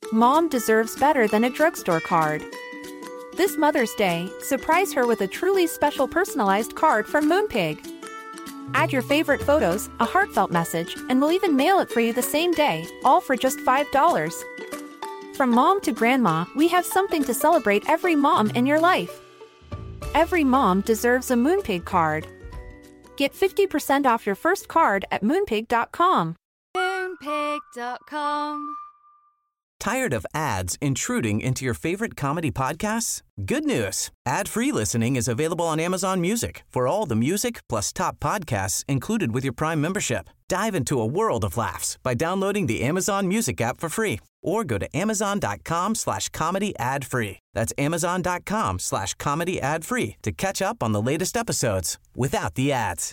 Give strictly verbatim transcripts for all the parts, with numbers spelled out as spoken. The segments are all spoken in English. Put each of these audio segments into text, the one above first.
Mom deserves better than a drugstore card. This Mother's Day, surprise her with a truly special personalized card from Moonpig. Add your favorite photos, a heartfelt message, and we'll even mail it for you the same day, all for just five dollars. From mom to grandma, we have something to celebrate every mom in your life. Every mom deserves a Moonpig card. Get fifty percent off your first card at moonpig dot com. moonpig dot com. Tired of ads intruding into your favorite comedy podcasts? Good news. Ad-free listening is available on Amazon Music for all the music plus top podcasts included with your Prime membership. Dive into a world of laughs by downloading the Amazon Music app for free or go to amazon.com slash comedy ad free. That's amazon.com slash comedy ad free to catch up on the latest episodes without the ads.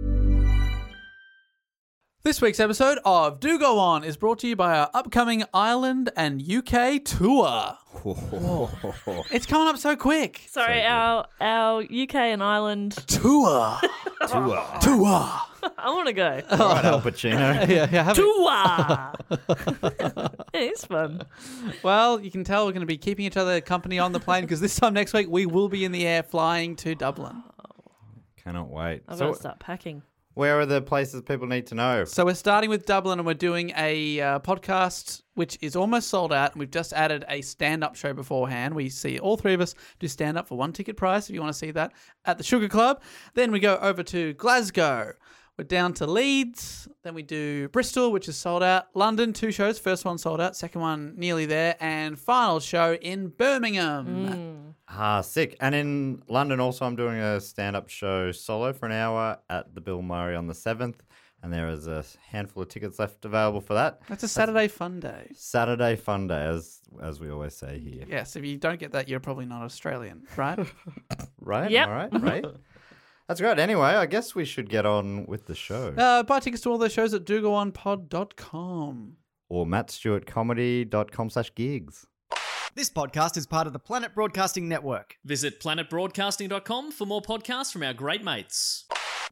This week's episode of Do Go On is brought to you by our upcoming Ireland and U K tour. It's coming up so quick. Sorry, So our our U K and Ireland Tour. Tour. Tour. I want to go. All right, Al Pacino. Yeah, yeah. Have Tour. It's fun. Well, you can tell we're going to be keeping each other company on the plane because this time next week we will be in the air flying to Dublin. Cannot wait. I've So, got to start packing. where are the places people need to know? So we're starting with Dublin and we're doing a uh, podcast which is almost sold out. And we've just added a stand-up show beforehand. We see all three of us do stand-up for one ticket price if you want to see that at the Sugar Club. Then we go over to Glasgow. We're down to Leeds. Then we do Bristol, which is sold out. London, two shows. First one sold out. Second one nearly there. And final show in Birmingham. Ah, sick. And in London also I'm doing a stand-up show solo for an hour at the Bill Murray on the seventh. And there is a handful of tickets left available for that. That's a Saturday fun day. Saturday fun day, as as we always say here. Yes, if you don't get that, you're probably not Australian, right? Right? Yep. All right, right. That's great. Anyway, I guess we should get on with the show. uh, buy tickets to all those shows at do go on pod dot com. Or matt stewart comedy dot com slash gigs. This podcast is part of the Planet Broadcasting Network. Visit planet broadcasting dot com for more podcasts from our great mates.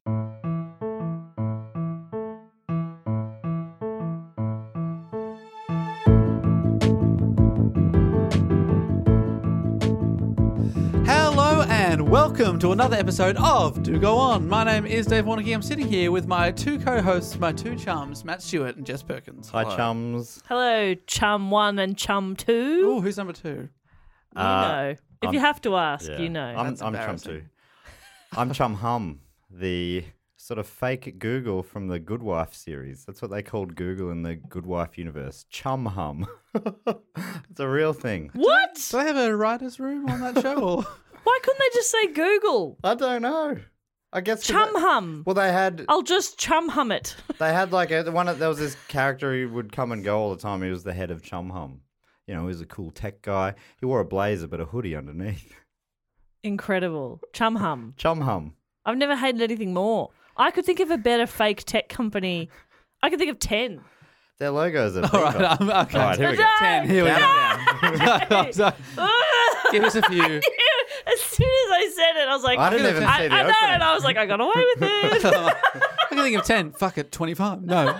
Hello and welcome to another episode of Do Go On. My name is Dave Warnicky. I'm sitting here with my two co-hosts, my two chums, Matt Stewart and Jess Perkins. Hi, Hello. chums. Hello, chum one and chum two. Oh, who's number two? You Uh, know. If I'm- you have to ask, Yeah. you know. I'm, That's I'm Chum embarrassing. too. I'm Chum Hum, the sort of fake Google from the Good Wife series. That's what they called Google in the Good Wife universe. Chum Hum. It's a real thing. What? Do they have a writer's room on that show? Or? Why couldn't they just say Google? I don't know. I guess 'cause Chum they- hum. Well, they had I'll just chum hum it. they had like a, one. Of, there was this character who would come and go all the time. He was the head of Chum Hum. You know, he was a cool tech guy. He wore a blazer but a hoodie underneath. Incredible. Chum hum. Chum Hum. I've never hated anything more. I could think of a better fake tech company. I could think of ten. Their logos are. All right, um, okay. All right, here we go. No! Ten. Here we go. I'm sorry. Give us a few. As soon as I said it, I was like, I didn't even I, see the I know, opening. and I was like, I got away with it. I can think of ten. Fuck it, twenty-five. No.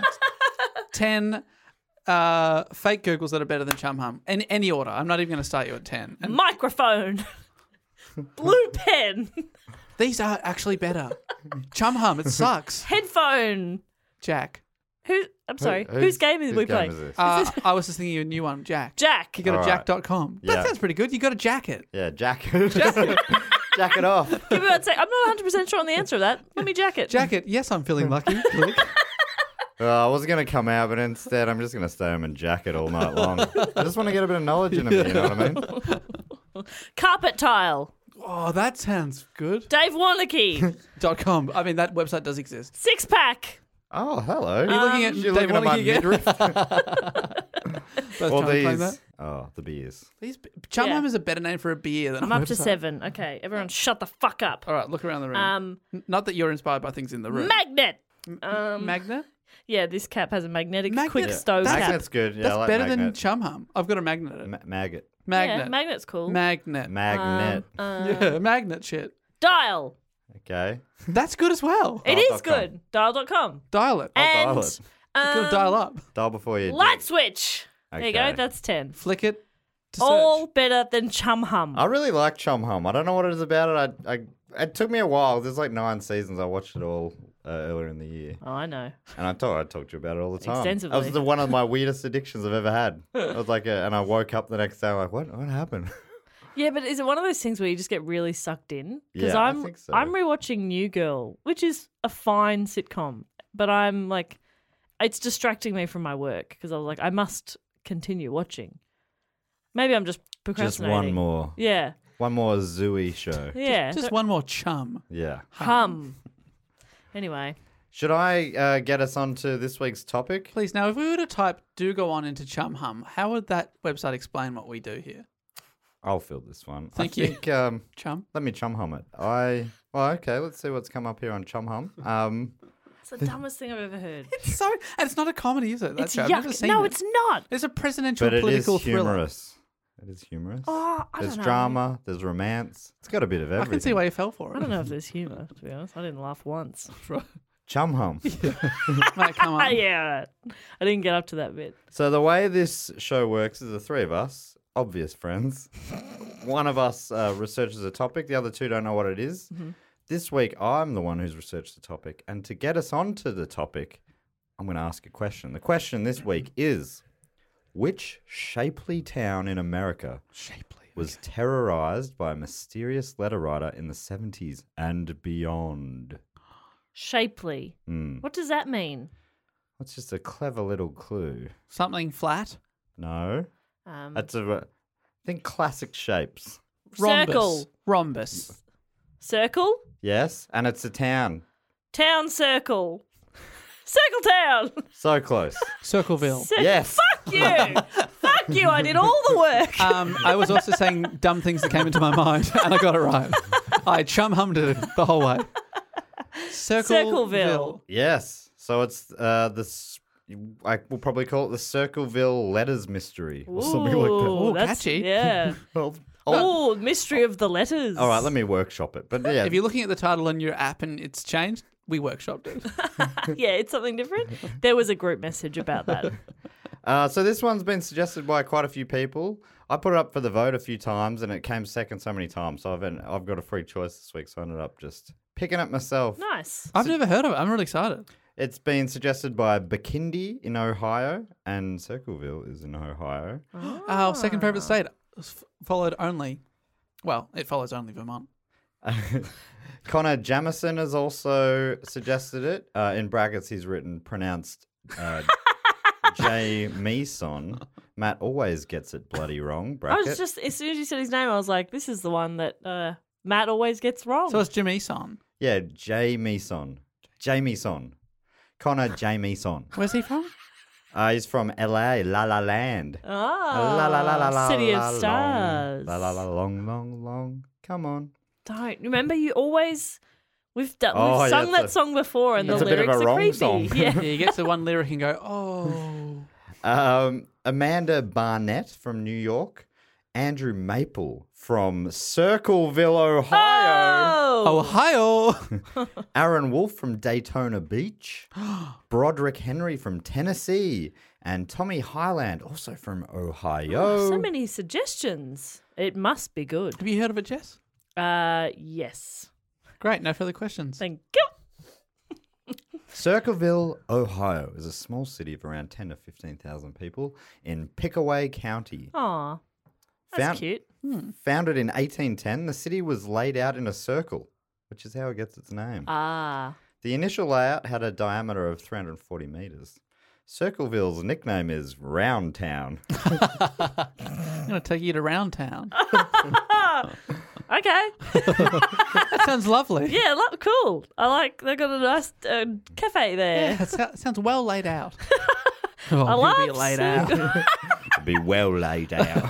ten uh, fake Googles that are better than Chum Hum. In any order. I'm not even going to start you at ten. And Microphone. Blue pen. these are actually better. Chum Hum, it sucks. Headphone. Jack. Who? I'm sorry. Who- whose game did whose we game play? is this? Uh, I was just thinking of a new one, Jack. Jack. You go to All right. jack dot com. That Yeah. sounds pretty good. You got a jacket. Yeah, jacket. Jack it off. Give me that. Say, I'm not one hundred percent sure on the answer of that. Let me jack it. Jacket. Yes, I'm feeling lucky. Click. Uh, I was going to come out, but instead I'm just going to stay home and jacket all night long. I just want to get a bit of knowledge into me, you know what I mean? Carpet tile. Oh, that sounds good. Dave Warnicky. Dot com. I mean, that website does exist. Six pack. Oh, hello. Are you looking at You're Dave looking at my Warnicky again? midriff? Both Or trying to claim these. that. Oh, the beers. These Chum Yeah. Hum is a better name for a beer than I'm a up to website. seven. Okay, everyone, shut the fuck up. All right, look around the room. Um, N- Not that you're inspired by things in the room. magnet. Um, Magnet? yeah, this cap has a magnetic Magnet? quick Yeah. stove That's- cap. Magnet's good. Yeah, That's I like better than magnet. Chum Hum. I've got a magnet. Ma- maggot. Magnet. Yeah, magnet's cool. Magnet. Magnet. Um, uh, yeah, magnet shit. Dial. Okay. That's good as well. It Dial is dot com. good. Dial dot com. Dial it. I'll And dial it. Gotta um, dial up. Dial before you. light switch. There you go. That's ten. Flick it to All search. better than Chum Hum. I really like Chum Hum. I don't know what it is about it. I, I, it took me a while. There's like nine seasons. I watched it all uh, earlier in the year. Oh, I know. And I thought I talked to you about it all the time. Extensively. That was the, one of my weirdest addictions I've ever had. I was like, a, and I woke up the next day like, what? What happened? Yeah, but is it one of those things where you just get really sucked in? Because Yeah, I I'm think so. I'm rewatching New Girl, which is a fine sitcom, but I'm like, it's distracting me from my work because I was like, I must continue watching. Maybe I'm just Just procrastinating. one more. Yeah, One more Zooey show. yeah. Just So- one more chum. Yeah. hum. Anyway, Should I uh, get us on to this week's topic? Please, now, if we were to type do go on into Chum Hum, how would that website explain what we do here? I'll fill this one. Thank I you. think, um, Chum? let me Chum Hum it. I well, okay. Let's see what's come up here on Chum Hum. Um, it's the dumbest thing I've ever heard. It's so, and it's not a comedy, is it? That It's show? I've never yuck. seen No, it. it's not. It's a presidential but it is political thriller. humorous. It is humorous. Oh, I there's don't know. drama. There's romance. It's got a bit of I everything. can see why you fell for it. I don't know if there's humour, to be honest. I didn't laugh once. Chum Hum. Mate, come on. yeah, I didn't get up to that bit. So the way this show works is the three of us, obvious friends. One of us uh, researches a topic. The other two don't know what it is. Mm-hmm. This week, I'm the one who's researched the topic. And to get us onto the topic, I'm going to ask a question. The question this week is, which shapely town in America Shapely. was terrorized by a mysterious letter writer in the seventies and beyond? Shapely. Hmm. What does that mean? That's just a clever little clue. Something flat. No? Um, That's a... Think classic shapes. Rhombus. Circle. Rhombus. Circle? Yes, and it's a town. Town circle. Circle town. So close. Circleville. Cir- Yes. Fuck you. Fuck you. I did all the work. Um, I was also saying dumb things that came into my mind, and I got it right. I chum hummed it the whole way. Circleville. Circleville. Yes. So it's uh the s- I will probably call it the Circleville Letters Mystery or something like that. Ooh, Ooh, that's- catchy. Yeah. Well, I'll- Oh, mystery of the letters. all right, let me workshop it. But yeah, If you're looking at the title on your app and it's changed, we workshopped it. Yeah, it's something different. There was a group message about that. uh, so this one's been suggested by quite a few people. I put it up for the vote a few times, and it came second so many times. So I've been, I've got a free choice this week, so I ended up just picking it myself. Nice. I've never heard of it. I'm really excited. It's been suggested by Bikindi in Ohio, and Circleville is in Ohio. Our second favourite state, f- followed only, well, it follows only Vermont. Connor Jamison has also suggested it. Uh, in brackets, he's written pronounced uh, Jamison. Matt always gets it bloody wrong. I Bracket. was just, as soon as you said his name, I was like, this is the one that uh, Matt always gets wrong. So it's Jamison. Yeah, Jamison. Jamison. Connor Jamison. Where's he from? Uh, he's from L A, La La Land. ah, La la la la la. City la, of Stars. Long, la la la long, long, long. Come on. Don't. Remember, you always, we've, done, Oh, we've yeah, sung it's that a- song before and the it's a bit of lyrics a are wrong creepy. song. Yeah. Yeah, he gets the one lyric and go, oh. Um, Amanda Barnett from New York. Andrew Maple from Circleville, Ohio. Oh! Ohio. Aaron Wolf from Daytona Beach. Broderick Henry from Tennessee. And Tommy Highland, also from Ohio. Oh, so many suggestions. It must be good. Have you heard of it, Jess? Uh, yes. Great. No further questions. Thank you. Circleville, Ohio is a small city of around ten to fifteen thousand people in Pickaway County. Aw, that's Found- cute. Founded in eighteen ten, the city was laid out in a circle, which is how it gets its name. Ah. The initial layout had a diameter of three hundred forty metres. Circleville's nickname is Round Town. I'm going to take you to Round Town. Okay. That sounds lovely. Yeah, look, cool. I like, they've got a nice uh, cafe there. Yeah, it so- sounds well laid out. Oh, I you'll love be laid Circle- out. Be well laid out.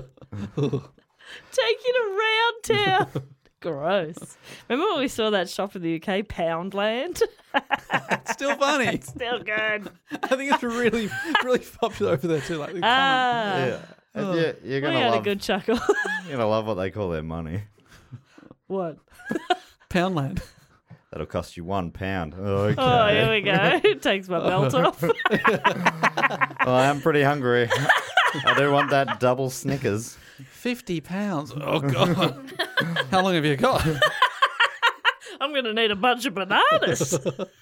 Take you to Round Town. Gross. Remember when we saw that shop in the U K, Poundland? It's still funny. Still good. I think it's really, really popular over there too. Like the common- Ah. Yeah. And you, you're We gonna had love. a good chuckle. You're gonna love what they call their money. What? Poundland. That'll cost you one pound. Okay. Oh, here we go. It takes my belt off. Well, I am pretty hungry. I do want that double Snickers. Fifty pounds. Oh god. How long have you got? I'm going to need a bunch of bananas.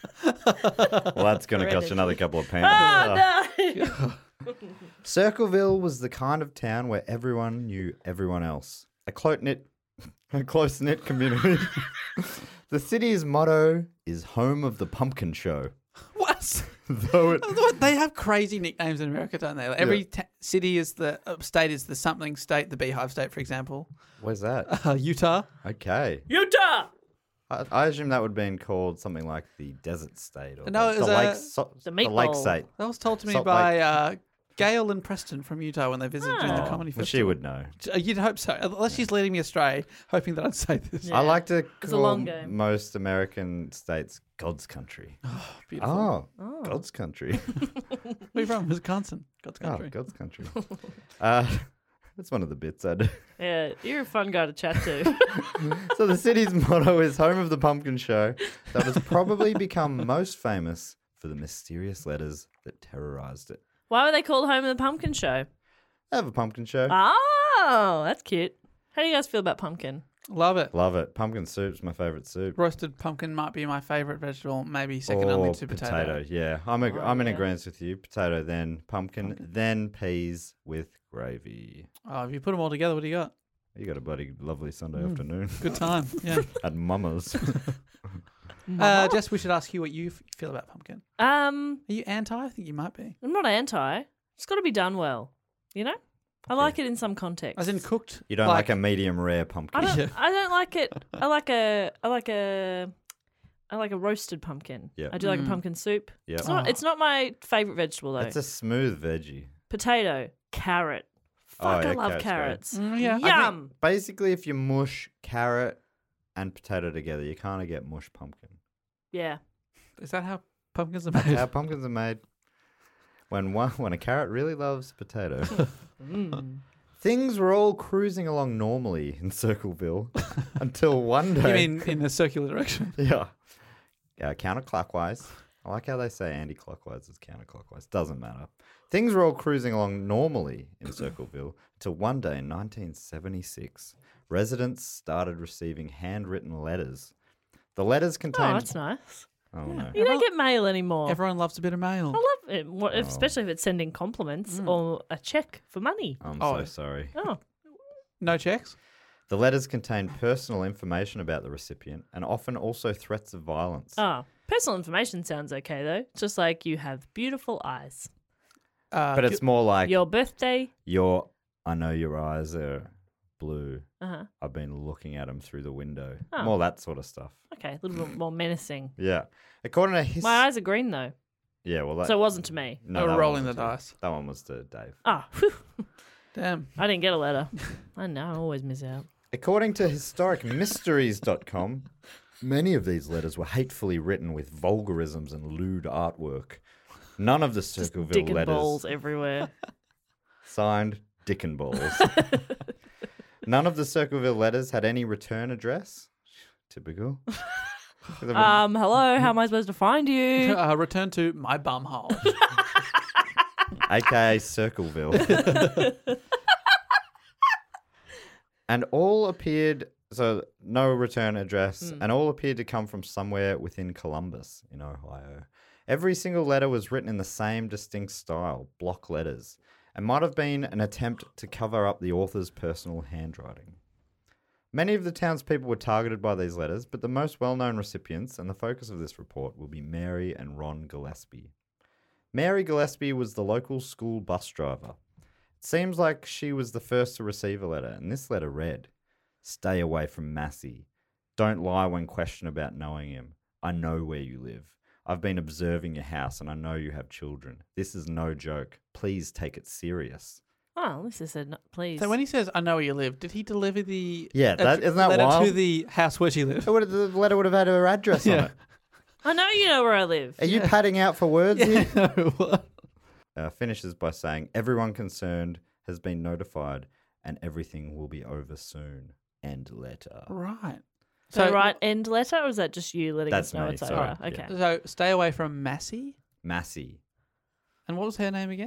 Well, that's going to cost you another couple of pounds. Oh, no. Circleville was the kind of town where everyone knew everyone else. A close-knit, a close-knit community. The city's motto is home of the pumpkin show. What? Though it, What? They have crazy nicknames in America, don't they? Like every ta- city is the uh, state is the something state, the Beehive State, for example. where's that? Uh, Utah. Okay. Utah. I, I assume that would have been called something like the Desert State or No, the, it was the, a- lake, so, The the Lake meatball. State. That was told to me Salt by Lake. uh, Gail and Preston from Utah when they visited during the Oh. comedy Well, festival. she would know. Uh, You'd hope so, unless she's leading me astray, hoping that I'd say this. Yeah. I like to It's a call long game. most American states God's country. Beautiful. Oh, God's country. Where are you from? Wisconsin. God's country. Oh, God's country. uh, that's one of the bits I do. Yeah, you're a fun guy to chat to. So the city's motto is home of the pumpkin show that has probably become most famous for the mysterious letters that terrorized it. Why were they called Home of the Pumpkin Show? I have a pumpkin show. Oh, that's cute. How do you guys feel about pumpkin? Love it. Love it. Pumpkin soup's my favourite soup. Roasted pumpkin might be my favourite vegetable, maybe second Or only to potato. Yeah, I'm, a, Oh, I'm in yeah. agreement with you. Potato, then pumpkin, then peas with gravy. Oh, if you put them all together, what do you got? You got a bloody lovely Sunday Mm. afternoon Good time. Yeah. at Mama's. uh, Jess, we should ask you what you f- feel about pumpkin. Um, Are you anti? I think you might be. I'm not anti. It's got to be done well. You know, I like it in some context. As in cooked. You don't like, a medium rare pumpkin. I don't. Yeah. I don't like it. I like a. I like a. I like a roasted pumpkin. Yeah. I do like Mm. a pumpkin soup. Yep. It's not. Oh. It's not my favorite vegetable though. It's a smooth veggie. Potato, carrot. Oh, Fuck, yeah, I love carrot's carrots. Mm, yeah. I think Yum. basically, if you mush carrot and potato together, you kind of get mush pumpkin. Yeah. Is that how pumpkins are That's made? how pumpkins are made. When one, when a carrot really loves potato. Mm. Things were all cruising along normally in Circleville until one day. You mean in a circular direction? Yeah. Yeah, counterclockwise. I like how they say anti-clockwise is counterclockwise. Doesn't matter. Things were all cruising along normally in Circleville until one day in nineteen seventy-six, residents started receiving handwritten letters. The letters Oh, contained... that's nice. Oh, no. You don't get mail anymore. Everyone loves a bit of mail. I love it, what- Oh. especially if it's sending compliments or a check for money. I'm Oh. so sorry. Oh, No checks? The letters contained personal information about the recipient and often also threats of violence. oh. Personal information sounds okay though. Just like you have beautiful eyes. Uh, But it's more like Your birthday. your, I know your eyes are blue. Uh huh. I've been looking at them through the window. Oh. More that sort of stuff. Okay, a little bit more menacing. Yeah. According to his... My eyes are green though, Yeah, well, that... so it wasn't to me. no, They were that rolling one was the to- dice. That one was to Dave. Ah, whew. Damn. I didn't get a letter. I know, I always miss out. According to historic mysteries dot com, many of these letters were hatefully written with vulgarisms and lewd artwork. None of the Circleville Dick and letters balls everywhere. signed Dick and Balls. None of the Circleville letters had any return address. Typical. Um, hello, how am I supposed to find you? Uh, return to my bum hole. A K A Circleville. And all appeared, so no return address, and all appeared to come from somewhere within Columbus in Ohio. Every single letter was written in the same distinct style, block letters, and might have been an attempt to cover up the author's personal handwriting. Many of the townspeople were targeted by these letters, but the most well-known recipients and the focus of this report will be Mary and Ron Gillespie. Mary Gillespie was the local school bus driver. It seems like she was the first to receive a letter, and this letter read, "Stay away from Massey. Don't lie when questioned about knowing him. I know where you live. I've been observing your house, and I know you have children. This is no joke. Please take it serious." Oh, at least I said, no, please. So when he says, "I know where you live," did he deliver the Yeah, that- ad- isn't that letter wild? to the house where she lived? It would have- The letter would have had her address on Yeah. it. I know you know where I live. Are you padding out for words here? What? Uh, finishes by saying, "Everyone concerned has been notified, and everything will be over soon." End letter. Right. So, So- right end letter, or is that just you letting That's us know me, it's sorry, over? yeah. Okay. So stay away from Massey. Massey. And what was her name again?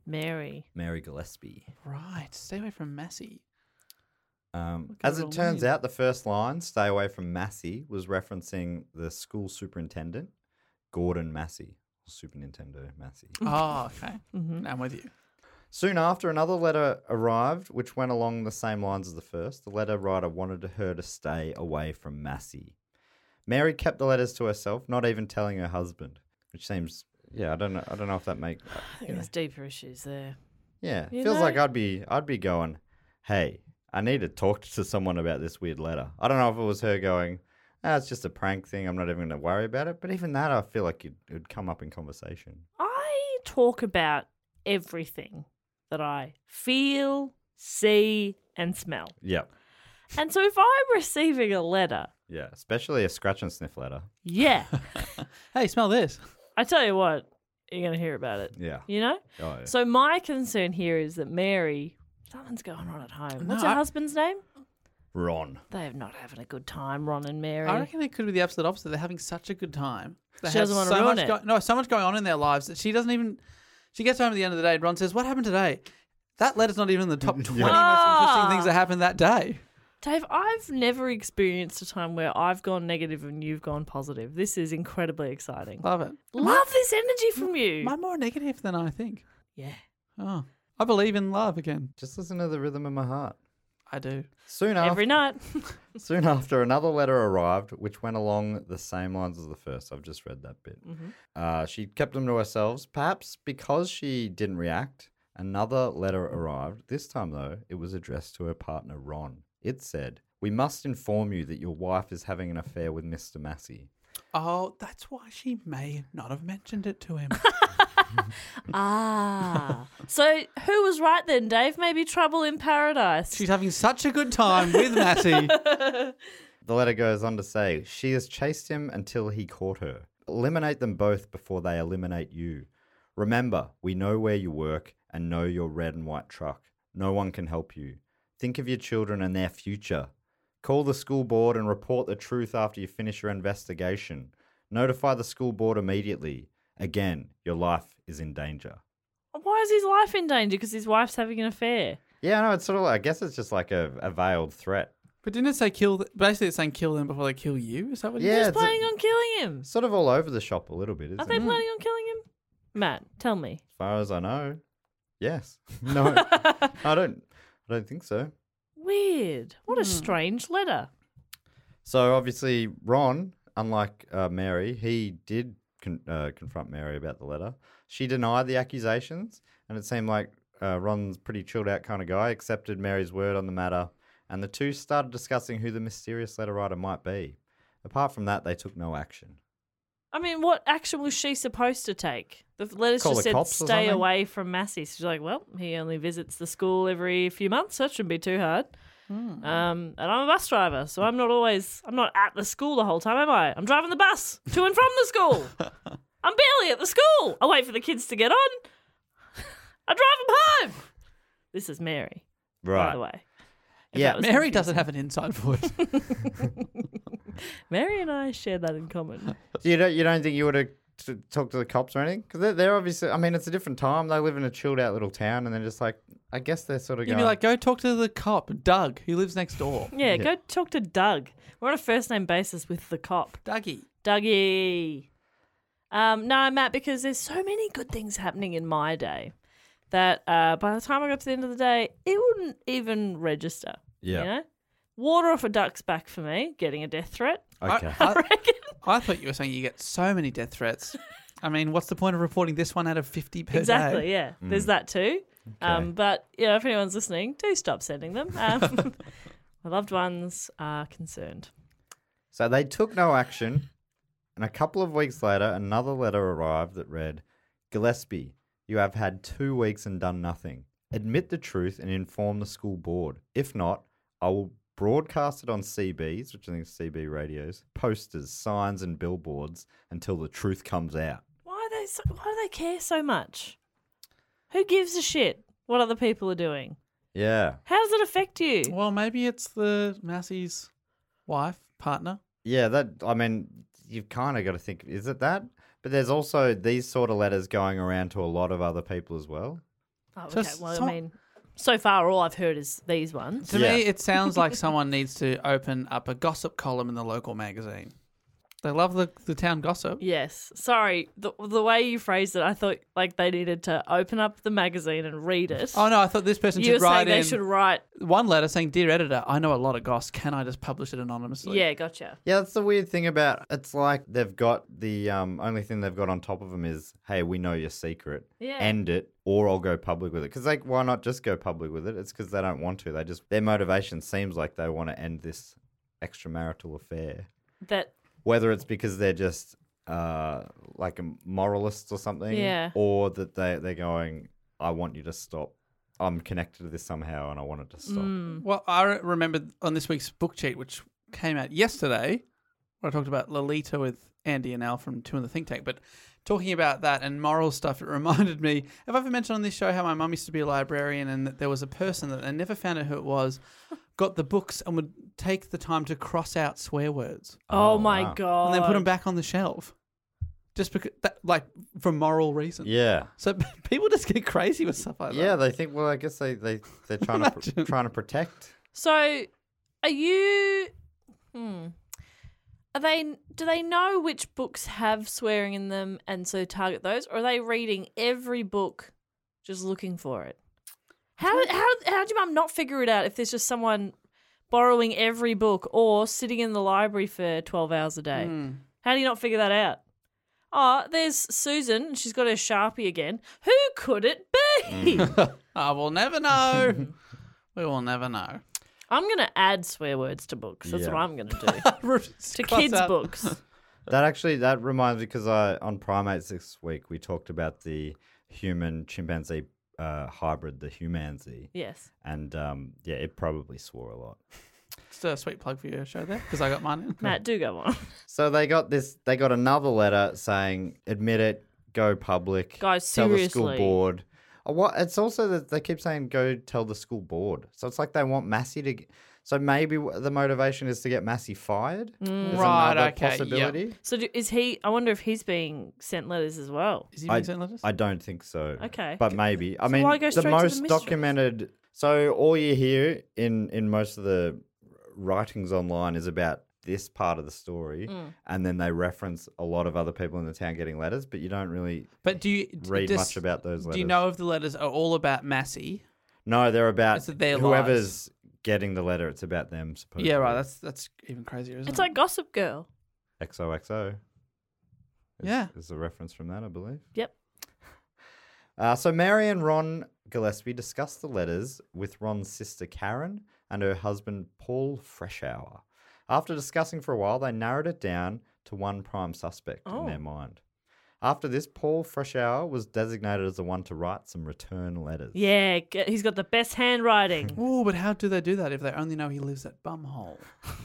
Mary. Mary Gillespie. Right. Stay away from Massey. Um, Look at as her it turns name. out, the first line, "Stay away from Massey," was referencing the school superintendent, Gordon Massey. Super Nintendo Massey. Oh, okay. I'm with you. Soon after, another letter arrived, which went along the same lines as the first. The letter writer wanted her to stay away from Massey. Mary kept the letters to herself, not even telling her husband, which seems, yeah, I don't know, I don't know if that make, I think there's deeper issues there. yeah, You feels know? like I'd be, I'd be going, hey, I need to talk to someone about this weird letter. I don't know if it was her going, ah, it's just a prank thing, I'm not even going to worry about it. But even that, I feel like it would come up in conversation. I talk about everything that I feel, see, and smell. Yeah, And so if I'm receiving a letter, yeah, especially a scratch and sniff letter. yeah, Hey, smell this. I tell you what, you're going to hear about it. Yeah. You know? Oh, yeah. So my concern here is that Mary, something's going on at home. What's No, her I- husband's name? Ron. They're not having a good time, Ron and Mary. I reckon it could be the absolute opposite. They're having such a good time. They She have doesn't wanna so ruin much it. Go- no, so much going on in their lives that she doesn't even. She gets home at the end of the day and Ron says, "What happened today?" That letter's not even in the top twenty most interesting things that happened that day. Dave, I've never experienced a time where I've gone negative and you've gone positive. This is incredibly exciting. Love it. Love this energy from you. Am I more negative than I think? Yeah. Oh, I believe in love again. Just listen to the rhythm of my heart. I do. Soon after, Every night. soon after, another letter arrived, which went along the same lines as the first. I've just read that bit. Uh, she kept them to herself, perhaps because she didn't react. Another letter arrived. This time, though, it was addressed to her partner, Ron. It said, "We must inform you that your wife is having an affair with Mister Massey." Oh, that's why she may not have mentioned it to him. Ah. So who was right then, Dave? Maybe trouble in paradise. She's having such a good time with Massey. The letter goes on to say, "She has chased him until he caught her. Eliminate them both before they eliminate you. Remember, we know where you work and know your red and white truck. No one can help you. Think of your children and their future. Call the school board and report the truth after you finish your investigation. Notify the school board immediately. Again, your life is in danger." Why is his life in danger? Because his wife's having an affair. Yeah, no, it's sort of like, I guess it's just like a, a veiled threat. But didn't it say kill? Th- basically, it's saying kill them before they kill you. Is that what? it Yeah, is? Who's it's a- planning on killing him? Sort of all over the shop a little bit, isn't Are they it? planning on killing him? Matt, tell me. As far as I know, yes. No, I don't. I don't think so. Weird. What a strange letter. So obviously, Ron, unlike uh, Mary, he did con- uh, confront Mary about the letter. She denied the accusations, and it seemed like uh, Ron's pretty chilled out kind of guy, accepted Mary's word on the matter, and the two started discussing who the mysterious letter writer might be. Apart from that, they took no action. I mean, what action was she supposed to take? The letters Call just the said cops or stay something? away from Massey. So she's like, well, he only visits the school every few months. That shouldn't be too hard. Hmm. Um, and I'm a bus driver, so I'm not always, I'm not at the school the whole time, am I? I'm driving the bus to and from the school. I'm barely at the school. I wait for the kids to get on. I drive them home. This is Mary, by Right. the way. If Yeah, that was Mary confusing. doesn't have an inside voice. Mary and I share that in common. You don't. You don't think you would have t- talked to the cops or anything? Because they're, they're obviously. I mean, it's a different time. They live in a chilled out little town, and they're just like. I guess they're sort of You'd going. be like, go talk to the cop, Doug, who lives next door. Yeah, go talk to Doug. We're on a first name basis with the cop. Dougie. Dougie. Um, no, Matt, because there's so many good things happening in my day that uh, by the time I got to the end of the day, it wouldn't even register. Yeah. You know? Water off a duck's back for me, getting a death threat. Okay. I reckon. I thought you were saying you get so many death threats. I mean, what's the point of reporting this one out of fifty per Exactly, day? yeah. There's that too. Um, but, yeah, if anyone's listening, do stop sending them. Um, my loved ones are concerned. So they took no action, and a couple of weeks later, another letter arrived that read, "Gillespie, you have had two weeks and done nothing. Admit the truth and inform the school board. If not, I will broadcast it on C Bs," which I think is C B radios, "posters, signs, and billboards until the truth comes out." Why are they so, why do they care so much? Who gives a shit what other people are doing? Yeah. How does it affect you? Well, maybe it's the Massey's wife, partner. Yeah, that, I mean, you've kind of got to think, is it that? But there's also these sort of letters going around to a lot of other people as well. Oh, So okay. Well, some- I mean, so far all I've heard is these ones. To Yeah. me, it sounds like someone needs to open up a gossip column in the local magazine. They love the, the town gossip. Yes. Sorry, the the way you phrased it, I thought like they needed to open up the magazine and read it. Oh no, I thought this person you were should write saying they in should write. one letter saying, "Dear editor, I know a lot of goss. Can I just publish it anonymously?" Yeah, gotcha. Yeah, that's the weird thing about it's like they've got the um, only thing they've got on top of them is, hey, we know your secret. Yeah. End it, or I'll go public with it. Because like, why not just go public with it? It's because they don't want to. They just their motivation seems like they want to end this extramarital affair. That Whether it's because they're just uh, like a moralist or something, Yeah. or that they they're going, I want you to stop. I'm connected to this somehow, and I want it to stop. mm, Well, I re- remember on this week's book cheat, which came out yesterday, where I talked about Lolita with Andy and Al from Two in the Think Tank. But talking about that and moral stuff, it reminded me. Have I ever mentioned on this show how my mum used to be a librarian, and that there was a person that I never found out who it was, got the books and would take the time to cross out swear words oh, Oh, my wow. god. and then put them back on the shelf, just because, that, like, for moral reasons. Yeah. So people just get crazy with stuff like that. Yeah, they think. Well, I guess they they they're trying to pr- Imagine. trying to protect. So, are you? Hmm. Are they? Do they know which books have swearing in them, and so target those, or are they reading every book, just looking for it? How how how did your mum not figure it out if there's just someone borrowing every book or sitting in the library for twelve hours a day? Mm. How do you not figure that out? Oh, there's Susan. and She's got her Sharpie again. Who could it be? I will never know. We will never know. I'm going to add swear words to books. That's Yeah. what I'm going to do. to Cross kids' out- books. That actually that reminds me because I on Primates this week we talked about the human chimpanzee uh, hybrid, the humanzee, Yes. and um, yeah, it probably swore a lot. Just a sweet plug for your show there, because I got mine in. Matt, do go on. So they got this. They got another letter saying, "Admit it, go public, Guys, tell the school seriously. board." Uh, What? It's also that they keep saying, "Go tell the school board." So it's like they want Massey to. g- So maybe w- the motivation is to get Massey fired. There's Right, another okay, yep. possibility. So do, is he, I wonder if he's being sent letters as well. Is he I, being sent letters? I don't think so. Okay. But maybe. I So mean, why go the straight to the most mistress? documented. So all you hear in in most of the writings online is about this part of the story, Mm. and then they reference a lot of other people in the town getting letters, but you don't really But do you read does- much about those letters. Do you know if the letters are all about Massey? No, they're about It's their whoever's getting the letter. It's about them. Supposedly. Yeah, right. That's that's even crazier, isn't It's it? like Gossip Girl. X O X O. Is, Yeah. is a reference from that, I believe. Yep. Uh, so Mary and Ron Gillespie discussed the letters with Ron's sister Karen and her husband Paul Freshour. After discussing for a while, they narrowed it down to one prime suspect Oh. in their mind. After this, Paul Freshour was designated as the one to write some return letters. Yeah, g- he's got the best handwriting. Oh, but how do they do that if they only know he lives at Bumhole?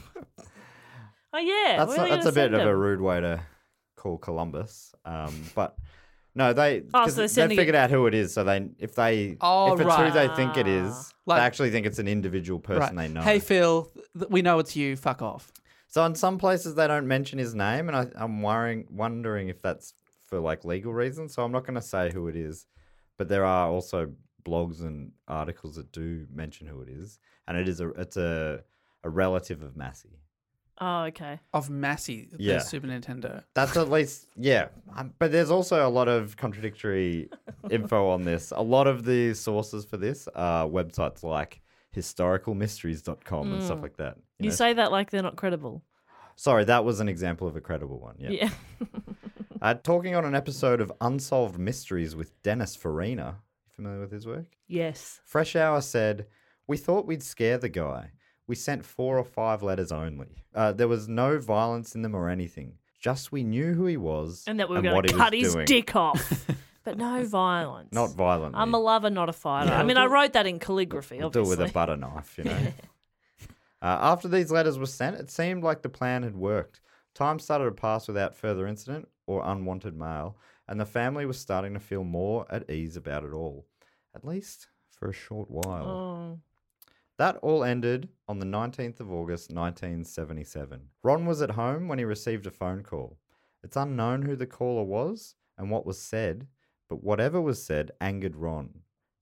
Oh, yeah. That's, where are a, they that's a gonna bit send of a him? rude way to call Columbus. Um, but no, they Oh, 'cause so they're they sending figured it- out who it is. So they, if they, Oh, if it's right. who they think it is, Like- they actually think it's an individual person they know. Hey, Phil, th- we know it's you. Fuck off. So in some places they don't mention his name, and I, I'm worrying, wondering if that's for like legal reasons. So I'm not going to say who it is, but there are also blogs and articles that do mention who it is, and it is a it's a a relative of Massey. Oh, okay. Of Massey, Yeah. the Super Nintendo. That's at least yeah, um, but there's also a lot of contradictory info on this. A lot of the sources for this are websites like historical mysteries dot com and stuff like that. You know. say that like they're not credible. Sorry, that was an example of a credible one. Yeah. Yeah. Uh, talking on an episode of Unsolved Mysteries with Dennis Farina. Familiar with his work? Yes. Fresh Hour said, "We thought we'd scare the guy. We sent four or five letters only. Uh, there was no violence in them or anything. Just we knew who he was And that we were going what to he cut was his doing. dick off. But no violence. Not violently. I'm a lover, not a fighter. Yeah, I mean, we'll I do- wrote that in calligraphy, We'll do it obviously. with a butter knife, you know." uh, after these letters were sent, it seemed like the plan had worked. Time started to pass without further incident or unwanted mail, and the family was starting to feel more at ease about it all, at least for a short while. Oh. That all ended on the nineteenth of August, nineteen seventy-seven. Ron was at home when he received a phone call. It's unknown who the caller was and what was said, but whatever was said angered Ron.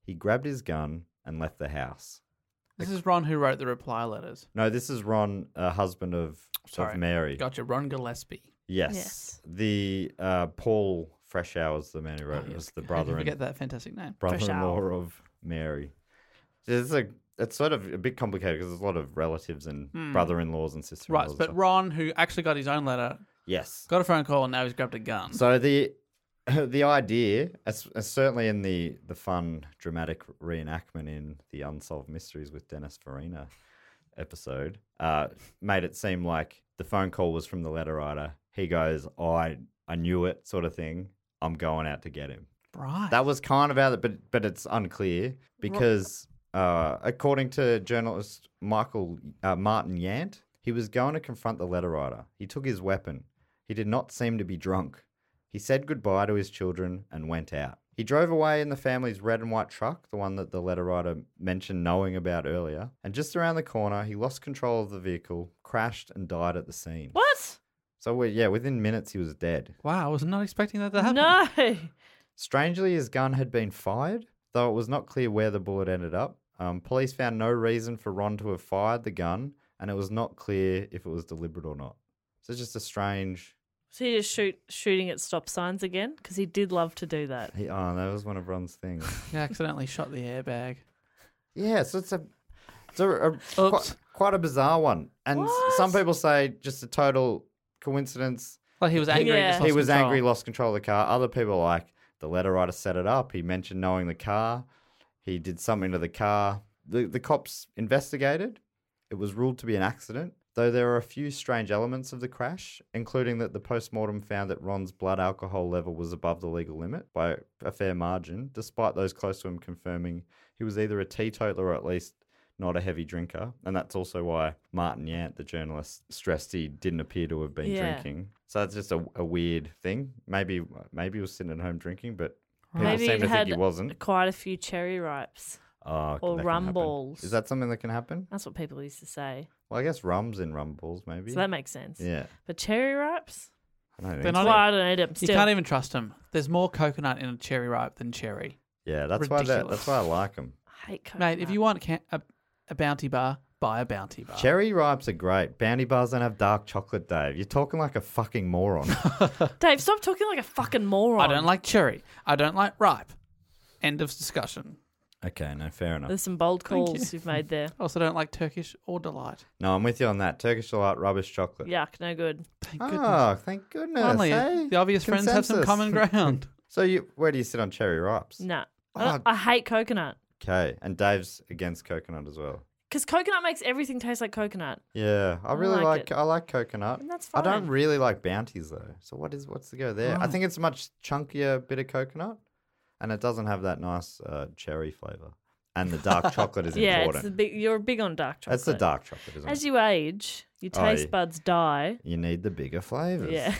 He grabbed his gun and left the house. This is Ron who wrote the reply letters. No, this is Ron, uh, husband of, Sorry. of Mary. Gotcha, Ron Gillespie. Yes. Yes. The uh, Paul Freshour was the man who wrote Oh, it. yes. Was the How brother did you and forget that fantastic name? brother-in-law of Mary. It's a it's sort of a bit complicated because there's a lot of relatives and brother-in-laws and sisters. Right, but Ron, who actually got his own letter, yes. got a phone call and now he's grabbed a gun. So the the idea, as, as certainly in the the fun dramatic reenactment in the Unsolved Mysteries with Dennis Farina episode, uh, made it seem like the phone call was from the letter writer. He goes, oh, I I knew it, sort of thing. I'm going out to get him. Right. That was kind of out, but but it's unclear because uh, according to journalist Michael uh, Martin Yant, he was going to confront the letter writer. He took his weapon. He did not seem to be drunk. He said goodbye to his children and went out. He drove away in the family's red and white truck, the one that the letter writer mentioned knowing about earlier. And just around the corner, he lost control of the vehicle, crashed, and died at the scene. What? So we, yeah, within minutes he was dead. Wow, I was not expecting that to happen. No. Strangely, his gun had been fired, though it was not clear where the bullet ended up. Um, police found no reason for Ron to have fired the gun, and it was not clear if it was deliberate or not. So it's just a strange... So he just shoot shooting at stop signs again? Because he did love to do that. He, oh, that was one of Ron's things. He accidentally shot the airbag. Yeah, so it's a, it's a, a Oops. quite, quite a bizarre one. And s- What? some people say just a total coincidence. Like he was angry. Yeah. Just lost He was control. angry, lost control of the car. Other people are like, the letter writer set it up. He mentioned knowing the car. He did something to the car. The, the cops investigated. It was ruled to be an accident, though there are a few strange elements of the crash, including that the postmortem found that Ron's blood alcohol level was above the legal limit by a fair margin, despite those close to him confirming he was either a teetotaler or at least not a heavy drinker. And that's also why Martin Yant, the journalist, stressed he didn't appear to have been Yeah. drinking. So that's just a, a weird thing. Maybe maybe he was sitting at home drinking, but people Maybe seem he to had think he wasn't. quite a few cherry ripes. Oh, or that can rum happen. balls. Is that something that can happen? That's what people used to say. Well, I guess rum's in rum balls, maybe. So that makes sense. yeah. But cherry ripes? I don't They're think not so. Well, I don't eat them. You Still. can't even trust him. There's more coconut in a cherry ripe than cherry. Yeah, that's why that, Ridiculous. that's why I like them. I hate coconut. Mate, if you want can- a, a bounty bar, buy a bounty bar. Cherry ripes are great. Bounty bars don't have dark chocolate, Dave. You're talking like a fucking moron. Dave, stop talking like a fucking moron. I don't like cherry. I don't like ripe. End of discussion. Okay, no, fair enough. There's some bold Thank calls you. you've made there. I also don't like Turkish or Delight. No, I'm with you on that. Turkish delight, rubbish chocolate. Yuck, no good. Thank goodness. Oh, thank goodness. Finally, hey? the obvious friends have some Consensus. common ground. So you, where do you sit on cherry ripes? No. I, Oh. don't- I hate coconut. Okay, and Dave's against coconut as well. Because coconut makes everything taste like coconut. Yeah, I really like like, it. I like coconut. And that's I don't fine. really like bounties though. So what is what's the go there? I Right. think it's a much chunkier bit of coconut, and it doesn't have that nice uh, cherry flavor. And the dark chocolate is Yeah, important. it's the big, you're big on dark chocolate. That's the dark chocolate, isn't As it? you age, your Oh, taste yeah. buds die. You need the bigger flavors. Yeah.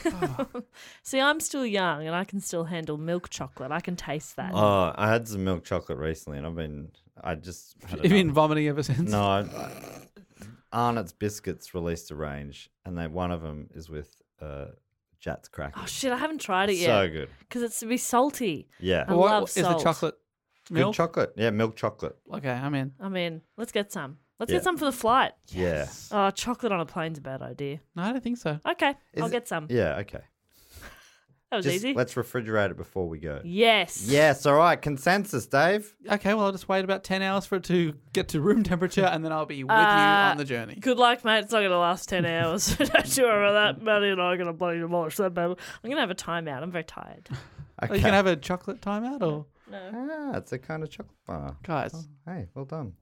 See, I'm still young and I can still handle milk chocolate. I can taste that. Oh, I had some milk chocolate recently, and I've been, I just had You've been enough. vomiting ever since. No, I, I, Arnott's Biscuits released a range, and they one of them is with uh, Jats crackers. Oh, shit, I haven't tried it So yet. good. Because it's to be salty. Yeah. I What- love is the salt. chocolate Good milk? chocolate. Yeah, milk chocolate. Okay, I'm in. I mean, let's get some. Let's Yeah. get some for the flight. Yeah. Oh, chocolate on a plane's a bad idea. No, I don't think so. Okay, Is I'll it- get some. Yeah, okay. That was Just easy. let's refrigerate it before we go. Yes. Yes, all right. Consensus, Dave. Okay, well, I'll just wait about ten hours for it to get to room temperature, and then I'll be with you Uh, on the journey. Good luck, mate. It's not going to last ten hours. Don't you worry about that. Maddie and I are going to bloody demolish that baby. I'm going to have a timeout. I'm very tired. Okay. Are you going to have a chocolate timeout, or? Ah, it's a kind of chocolate bar. Guys. Oh, hey, well done.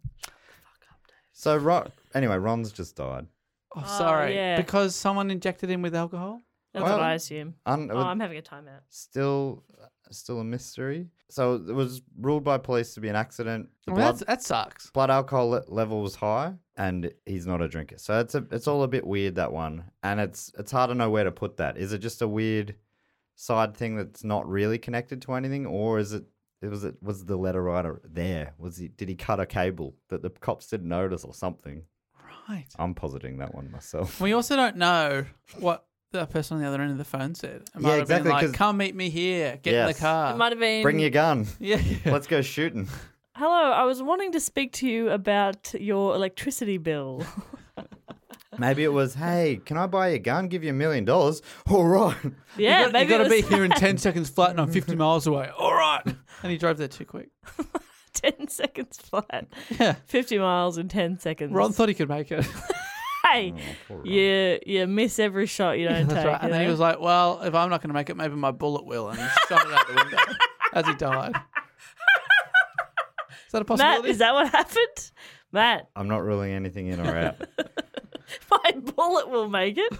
So, Ron, anyway, Ron's just died. Oh, sorry. yeah. Because someone injected him with alcohol? That's Well, what I assume. Un- Oh, I'm having a timeout. still, still a mystery. So it was ruled by police to be an accident. The Well, blood, that's, that sucks. blood alcohol le- level was high, and he's not a drinker. So it's a, it's all a bit weird, that one, and it's it's hard to know where to put that. Is it just a weird side thing that's not really connected to anything, or is it? It was it was the letter writer there? Was he? Did he cut a cable that the cops didn't notice or something? Right. I'm positing that one myself. We also don't know what the person on the other end of the phone said. It Yeah, might have exactly, Been like, 'cause- come meet me here. Get in the Yes. car. It might have been. Bring your gun. yeah, yeah. Let's go shooting. Hello, I was wanting to speak to you about your electricity bill. Maybe it was, hey, can I buy you a gun? Give you a million dollars? All right. Yeah, you got, maybe you got to it be was here in ten seconds flat and I'm fifty miles away. All right. And he drove there too quick. ten seconds flat. Yeah. fifty miles in ten seconds. Ron thought he could make it. Hey, you, you miss every shot you don't That's take. right. And you then he know? was like, well, if I'm not going to make it, maybe my bullet will. And he shot it out the window as he died. Is that a possibility? Matt, is that what happened? Matt, I'm not ruling anything in or out. my bullet will make it.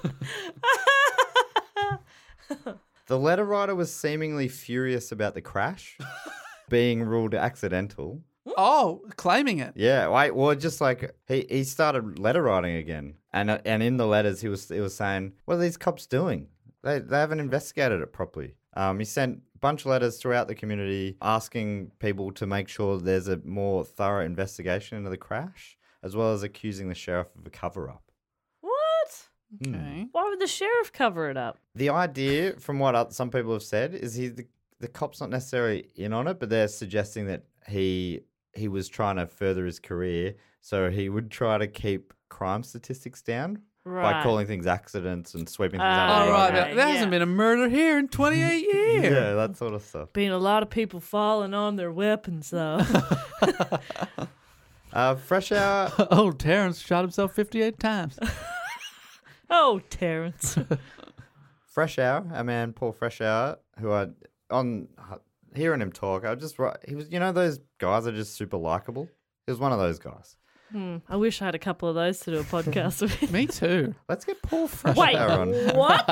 The letter writer was seemingly furious about the crash being ruled accidental. Oh, claiming it. Yeah, wait, well, just like he, he started letter writing again, and uh, and in the letters he was he was saying, "What are these cops doing? They they haven't investigated it properly." Um, he sent a bunch of letters throughout the community asking people to make sure there's a more thorough investigation into the crash, as well as accusing the sheriff of a cover-up. What? Okay. Why would the sheriff cover it up? The idea, from what oth- some people have said, is he the, the cop's not necessarily in on it, but they're suggesting that he he was trying to further his career, so he would try to keep crime statistics down Right. by calling things accidents and sweeping things Ah, under All the right. rug. Okay, There yeah. hasn't been a murder here in twenty-eight years. Yeah, that sort of stuff. Been a lot of people falling on their weapons, though. Uh, Fresh Hour, Old Terrence shot himself fifty-eight times. Oh, Terrence. Fresh Hour, our man Paul Fresh Hour, who I on hearing him talk, I just right. He was, you know, those guys are just super likable. He was one of those guys. Hmm, I wish I had a couple of those to do a podcast with. Me too. Let's get Paul Fresh Wait, Hour on. what?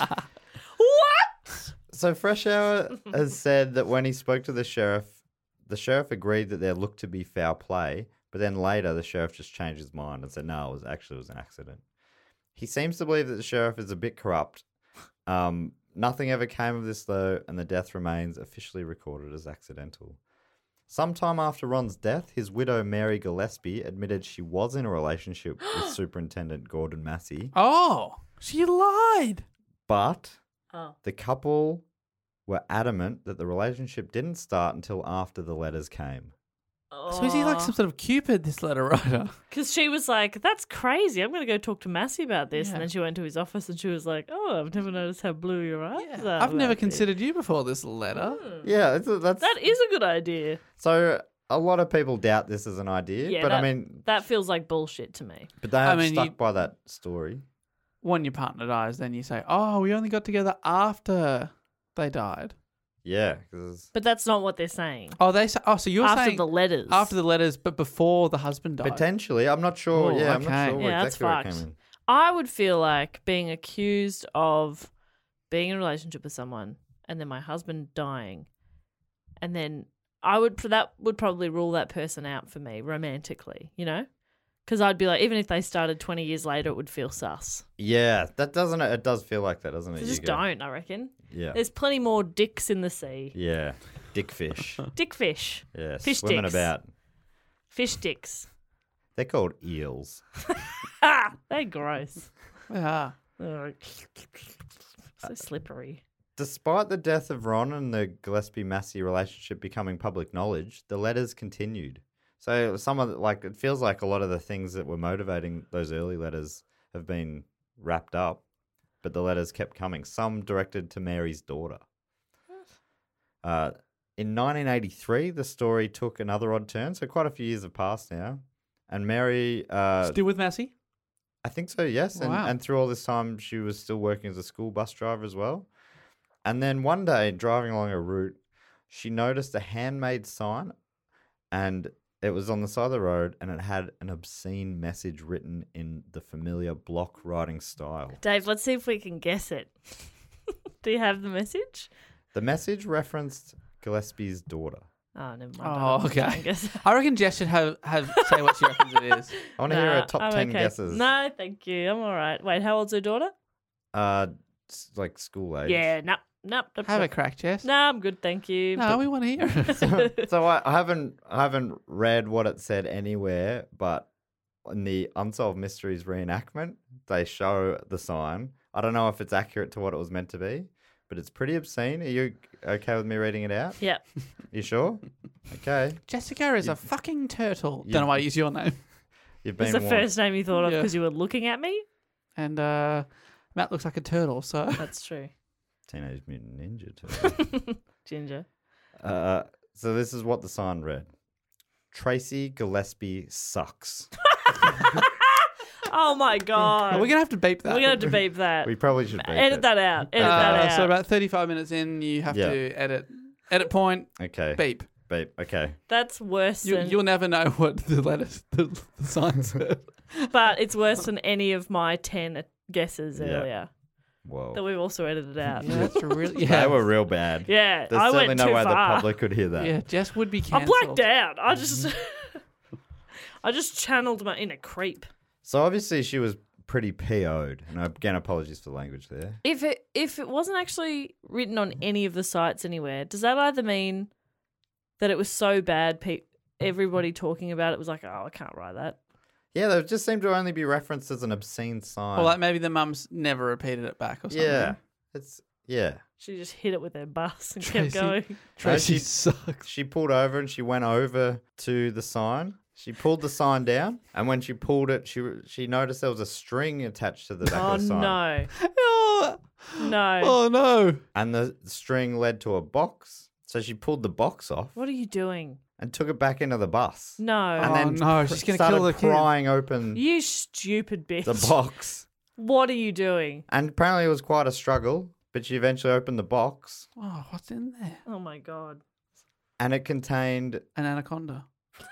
What? So Fresh Hour has said that when he spoke to the sheriff, the sheriff agreed that there looked to be foul play, but then later the sheriff just changed his mind and said, no, it was actually it was an accident. He seems to believe that the sheriff is a bit corrupt. Um, nothing ever came of this, though, and the death remains officially recorded as accidental. Sometime after Ron's death, his widow, Mary Gillespie, admitted she was in a relationship with Superintendent Gordon Massey, Oh, she lied. but Oh. the couple were adamant that the relationship didn't start until after the letters came. So is he like some sort of Cupid, this letter writer? Because she was like, that's crazy. I'm going to go talk to Massey about this. Yeah. And then she went to his office and she was like, oh, I've never noticed how blue your eyes are. I've never about this." considered you before this letter. Yeah, it's, that's That is a good idea. so. A lot of people doubt this as an idea, Yeah, but that, I mean, that feels like bullshit to me. but they have mean, stuck you- by that story. When your partner dies, then you say, oh, we only got together after they died. Yeah, because But that's not what they're saying. Oh, they say, oh, so you're After saying the letters. after the letters, but before the husband died. potentially, I'm not sure. Oh, yeah, I'm okay. not sure Yeah, that's exactly where it fucked. came in. I would feel like being accused of being in a relationship with someone and then my husband dying, and then I would that would probably rule that person out for me romantically, you know, because I'd be like, even if they started twenty years later, it would feel sus. Yeah, that doesn't. It does feel like that, doesn't it? So You just go, don't. I reckon Yeah, there's plenty more dicks in the sea. yeah, dickfish. Dickfish, Yeah, Fish swimming dicks. about. fish dicks. They're called eels. Ah, they're gross. Yeah. Ugh. So slippery. Despite the death of Ron and the Gillespie-Massey relationship becoming public knowledge, the letters continued. So some of the, like it feels like a lot of the things that were motivating those early letters have been wrapped up, but the letters kept coming. Some directed to Mary's daughter. Uh, in nineteen eighty-three, the story took another odd turn. So quite a few years have passed now, and Mary. Uh, Still with Massey? I think so, yes. And, Wow. and through all this time, she was still working as a school bus driver as well. And then one day, driving along a route, she noticed a handmade sign, and it was on the side of the road, and it had an obscene message written in the familiar block writing style. Dave, let's see if we can guess it. Do you have the message? The message referenced Gillespie's daughter. Oh, never mind. Oh, I don't okay. guess. I reckon Jess should have, have say what she reckons it is. I want to hear her Nah, top I'm ten okay. guesses. No, thank you. I'm all right. Wait, how old's her daughter? Uh, s- like school age. Yeah, no, no. no, Have no. a crack, Jess. No, I'm good, thank you. No, we want to hear it. So I, I haven't I haven't read what it said anywhere, but in the Unsolved Mysteries reenactment, they show the sign. I don't know if it's accurate to what it was meant to be, but but it's pretty obscene. Are you okay with me reading it out? Yep. You sure? Okay. Jessica is a fucking turtle. you- Don't know why I use your name. You've been It's the warned. first name you thought of Yeah. because you were looking at me? And uh, Matt looks like a turtle, so That's true. Teenage Mutant Ninja Turtle. Ginger. uh, so this is what the sign read. Tracy Gillespie sucks. Oh my god. we're gonna have to beep that. We're gonna have to beep that. We probably should beep Edit it. that out. Edit Uh, that out. So about thirty-five minutes in, you have Yeah. to edit. Edit point. Okay. Beep. Beep. Okay. That's worse You, than. you'll never know what the letters, the, the sign said. But it's worse than any of my ten guesses Yeah. earlier Whoa. that we've also edited out. Yeah, that's really. They Yeah, were real bad. Yeah, There's I certainly went no too way the far. public could hear that. yeah. Jess would be I cancelled. blacked out. I just, I just channeled my inner creep. So obviously she was pretty P O'd. And again, apologies for the language there. If it if it wasn't actually written on any of the sites anywhere, does that either mean that it was so bad, pe- everybody talking about it was like, oh, I can't write that. Yeah, they just seem to only be referenced as an obscene sign. Or like maybe the mums never repeated it back or something. yeah. It's, yeah. She just hit it with her bus and Tracy. kept going. Tracy she- sucks. She pulled over and she went over to the sign. She pulled the sign down, and when she pulled it, she she noticed there was a string attached to the back Oh of the sign. no, Oh, no! oh no. And the string led to a box. So she pulled the box off What are you doing? and took it back into the bus. No, And Oh, then no, pr- she's gonna started kill the kid. prying open you stupid bitch! the box. What are you doing? And apparently it was quite a struggle, but she eventually opened the box, Oh, what's in there? Oh my god! and it contained An anaconda.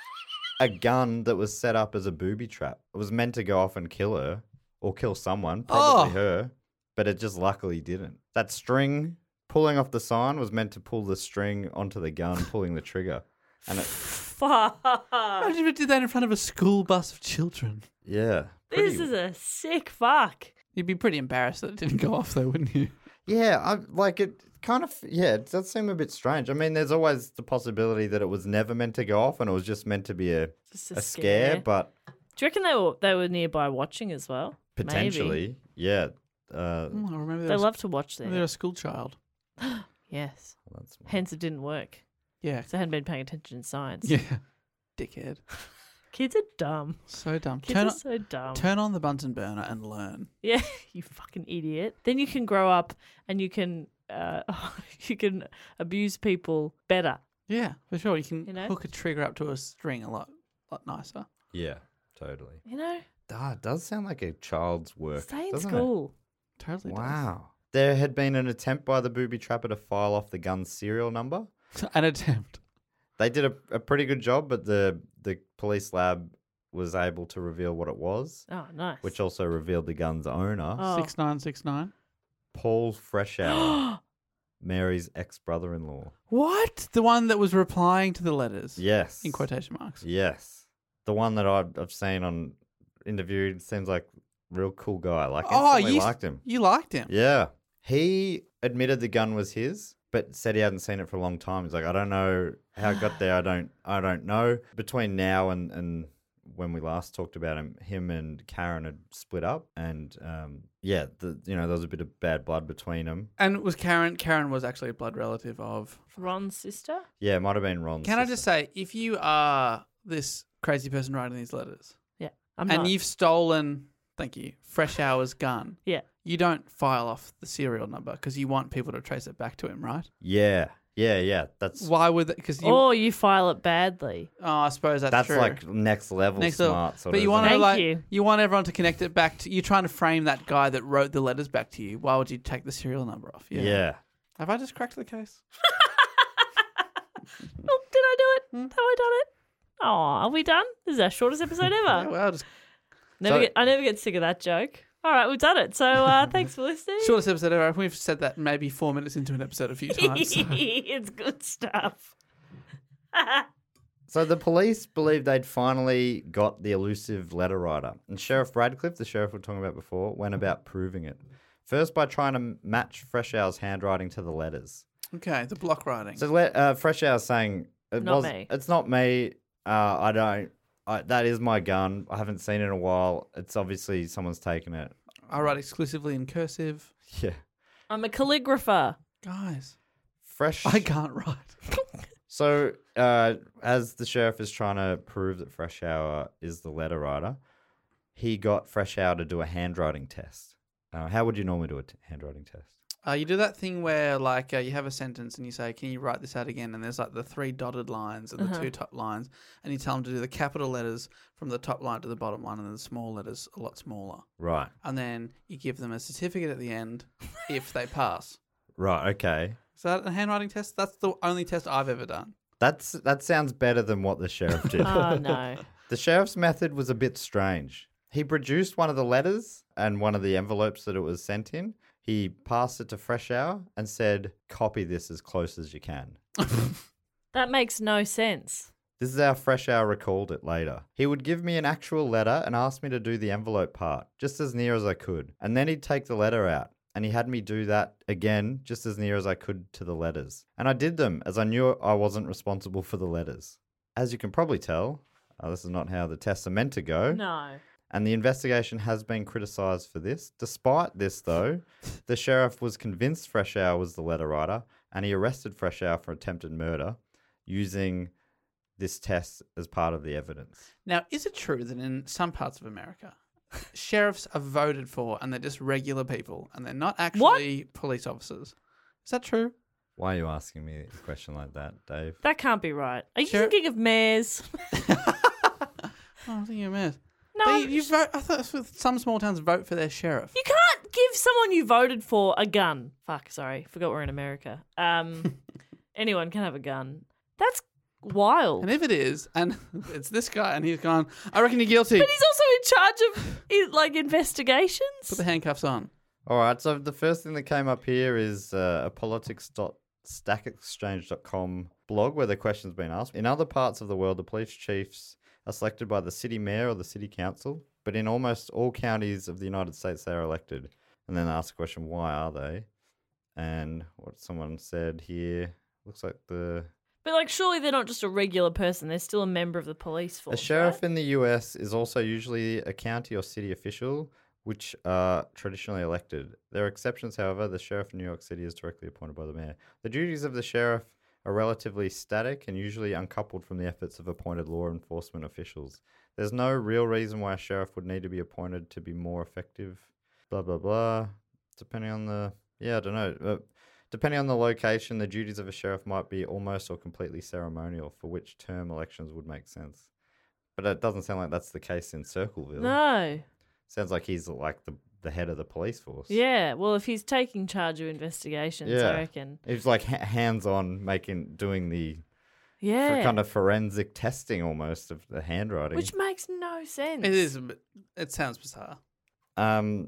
a gun that was set up as a booby trap. It was meant to go off and kill her or kill someone, probably Oh. her, but it just luckily didn't. That string pulling off the sign was meant to pull the string onto the gun, pulling the trigger. And it, Fuck! Imagine if it did that in front of a school bus of children. yeah. This pretty- is a sick fuck. You'd be pretty embarrassed that it didn't go off though, wouldn't you? Yeah, I like it kind of yeah, it does seem a bit strange. I mean, there's always the possibility that it was never meant to go off and it was just meant to be a, Just a scare, but Do you reckon they were they were nearby watching as well? Maybe. potentially, yeah. Uh, Oh, I remember They they love to watch They're there. a school child. Yes. that's Hence, it didn't work. Yeah. Because they hadn't been paying attention in science. Yeah. Dickhead. Kids are dumb. So dumb. Kids Turn are on, so dumb. turn on the Bunsen burner and learn. Yeah, you fucking idiot. Then you can grow up and you can uh, you can abuse people better. Yeah, for sure. You can You know? hook a trigger up to a string a lot, lot nicer. yeah, totally. You know, Ah, it does sound like a child's work. stay in doesn't school. Totally. It? Wow. There had been an attempt by the booby trapper to file off the gun's serial number. Does. An attempt. They did a, a pretty good job, but the the police lab was able to reveal what it was, Oh, nice. which also revealed the gun's owner, Oh. Six nine six nine. Paul Freshour, Mary's ex-brother-in-law. What? The one that was replying to the letters. Yes. In quotation marks. Yes. The one that I've, I've seen on interviewed seems like a real cool guy. Like, Oh, instantly you liked him. You liked him. Yeah. He admitted the gun was his, but said he hadn't seen it for a long time. He's like, I don't know how it got there. I don't I don't know. Between now and, and when we last talked about him, him and Karen had split up, and um, yeah, the, you know, there was a bit of bad blood between them. And was Karen? Karen was actually a blood relative of. Ron's sister? Yeah, it might have been Ron's Can I sister. just say, if you are this crazy person writing these letters, Yeah. I'm and not. you've stolen, thank you, Fresh Hour's gun, Yeah. you don't file off the serial number because you want people to trace it back to him, right? Yeah, yeah, yeah. That's Why would that? Because you. Or you file it badly. Oh, I suppose that's, that's true. like next level Next smart. level. Sort But of, you want isn't to it? Thank like you. want everyone to connect it back to. You're trying to frame that guy that wrote the letters back to you. Why would you take the serial number off? Yeah. Have I just cracked the case? Oh, did I do it? Have I done it? Oh, are we done? This is our shortest episode Yeah, ever. well, just Never So- get, I never get sick of that joke. All right, we've done it. So uh, thanks for listening. shortest episode ever. We've said that maybe four minutes into an episode a few times. so- It's good stuff. So the police believed they'd finally got the elusive letter writer. And Sheriff Radcliffe, the sheriff we were talking about before, went about proving it. First by trying to match Freshour's handwriting to the letters. Okay, the block writing. So le- uh, Freshour's saying, it Not was, me. it's not me. Uh, I don't. I, that is my gun. I haven't seen it in a while. It's obviously someone's taken it. I write exclusively in cursive. Yeah. I'm a calligrapher. Guys, Fresh. I can't write. So, uh, as the sheriff is trying to prove that Fresh Hour is the letter writer, he got Fresh Hour to do a handwriting test. Uh, how would you normally do a t- handwriting test? Uh, you do that thing where, like, uh, you have a sentence and you say, "Can you write this out again?" And there's like the three dotted lines and the Uh-huh. two top lines, and you tell them to do the capital letters from the top line to the bottom line, and then the small letters a lot smaller. Right. And then you give them a certificate at the end if they pass. Right. Okay. Is that a handwriting test? That's the only test I've ever done. That's that sounds better than what the sheriff did. Oh, no. The sheriff's method was a bit strange. He produced one of the letters and one of the envelopes that it was sent in. He passed it to Fresh Hour and said, "Copy this as close as you can." That makes no sense. This is how Fresh Hour recalled it later. He would give me an actual letter and ask me to do the envelope part, just as near as I could. And then he'd take the letter out, and he had me do that again, just as near as I could to the letters. And I did them, as I knew I wasn't responsible for the letters. As you can probably tell, uh, this is not how the tests are meant to go. No. And the investigation has been criticised for this. Despite this, though, the sheriff was convinced Fresh Hour was the letter writer, and he arrested Fresh Hour for attempted murder using this test as part of the evidence. Now, is it true that in some parts of America, sheriffs are voted for and they're just regular people and they're not actually police officers? Is that true? Why are you asking me a question like that, Dave? That can't be right. Are you Sure. thinking of mayors? Oh, I'm thinking of mayors. No. They, you vote, I thought that's what some small towns vote for their sheriff. You can't give someone you voted for a gun. Fuck, sorry. Forgot we're in America. Um, anyone can have a gun. That's wild. And if it is, and it's this guy, and he's gone, "I reckon you're guilty." But he's also in charge of i- like investigations. Put the handcuffs on. All right, so the first thing that came up here is uh, a politics dot stack exchange dot com blog where the question's been asked. In other parts of the world, the police chiefs are selected by the city mayor or the city council, but in almost all counties of the United States, they are elected. And then ask the question, why are they? And what someone said here, looks like the... But like, surely they're not just a regular person. They're still a member of the police force. A sheriff right? in the U S is also usually a county or city official, which are traditionally elected. There are exceptions, however. The sheriff in New York City is directly appointed by the mayor. The duties of the sheriff are relatively static and usually uncoupled from the efforts of appointed law enforcement officials. There's no real reason why a sheriff would need to be appointed to be more effective. Blah, blah, blah. Depending on the... Yeah, I don't know. Uh, depending on the location, the duties of a sheriff might be almost or completely ceremonial, for which term elections would make sense. But it doesn't sound like that's the case in Circleville. No. Sounds like he's like the, the head of the police force. Yeah. Well, if he's taking charge of investigations, Yeah. I reckon. He's like ha- hands-on making, doing the Yeah. for kind of forensic testing almost of the handwriting. Which makes no sense. It is, a bit- it sounds bizarre. Um,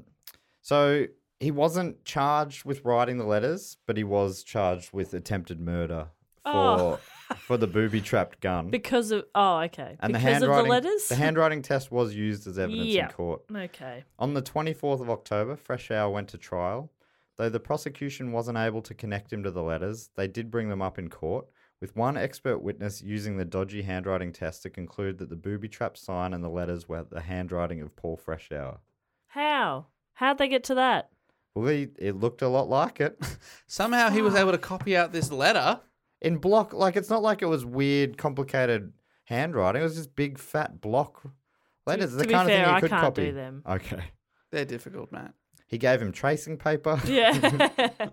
so he wasn't charged with writing the letters, but he was charged with attempted murder for Oh. for the booby-trapped gun. Because of oh, okay. and because the handwriting, of the letters. the handwriting test was used as evidence Yeah. in court. Okay. On the twenty-fourth of October, Fresh Hour went to trial. Though the prosecution wasn't able to connect him to the letters, they did bring them up in court, with one expert witness using the dodgy handwriting test to conclude that the booby-trap sign and the letters were the handwriting of Paul Fresh Hour. How? How'd they get to that? Well, he, it looked a lot like it. Somehow he was able to copy out this letter. In block, like, it's not like it was weird, complicated handwriting. It was just big, fat block letters. To the be kind fair, of thing you I could can't copy. do them. Okay. They're difficult, Matt. He gave him tracing paper. Yeah.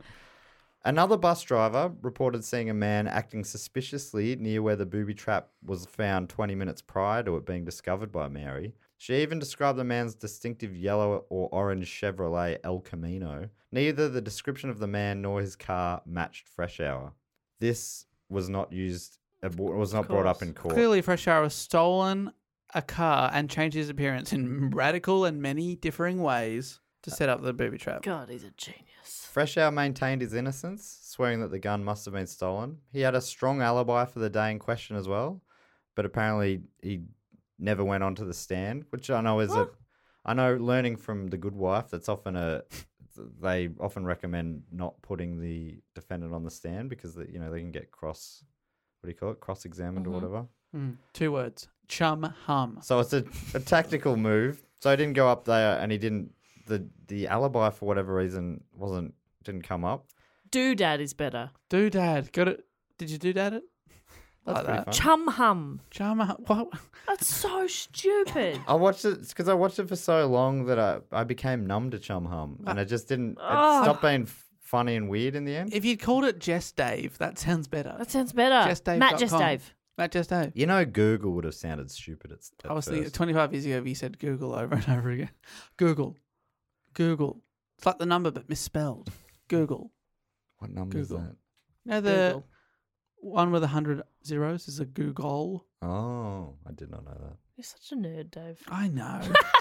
Another bus driver reported seeing a man acting suspiciously near where the booby trap was found twenty minutes prior to it being discovered by Mary. She even described the man's distinctive yellow or orange Chevrolet El Camino. Neither the description of the man nor his car matched Fresh Hour. This was not used, it was not brought up in court. Clearly, Fresh Hour has stolen a car and changed his appearance in radical and many differing ways to set up the booby trap. God, he's a genius. Fresh Hour maintained his innocence, swearing that the gun must have been stolen. He had a strong alibi for the day in question as well, but apparently he never went onto the stand, which I know is a... I know learning from The Good Wife, that's often a... They often recommend not putting the defendant on the stand because, you know, they can get cross... What do you call it? Cross-examined Mm-hmm. or whatever. Mm, two words. Chum hum. So it's a, a tactical move. So he didn't go up there and he didn't... The, the alibi, for whatever reason, wasn't didn't come up. Doodad is better. Doodad. Got it? Did you doodad it? That's Like pretty that. fun. Chum hum. Chama. What? That's so stupid. I watched it because I watched it for so long that I, I became numb to Chum Hum, and it just didn't. It Oh. stopped being f- funny and weird in the end. If you'd called it Jess Dave, that sounds better. That sounds better. Just Dave Matt dot Just com. Dave. Matt Jess Dave. You know, Google would have sounded stupid at, at I was thinking first. twenty-five years ago, you said Google over and over again. Google. Google. It's like the number, but misspelled. Google. What number Google. is that? No, the Google. one with a hundred zeros is a Google. Oh, I did not know that. You're such a nerd, Dave. I know.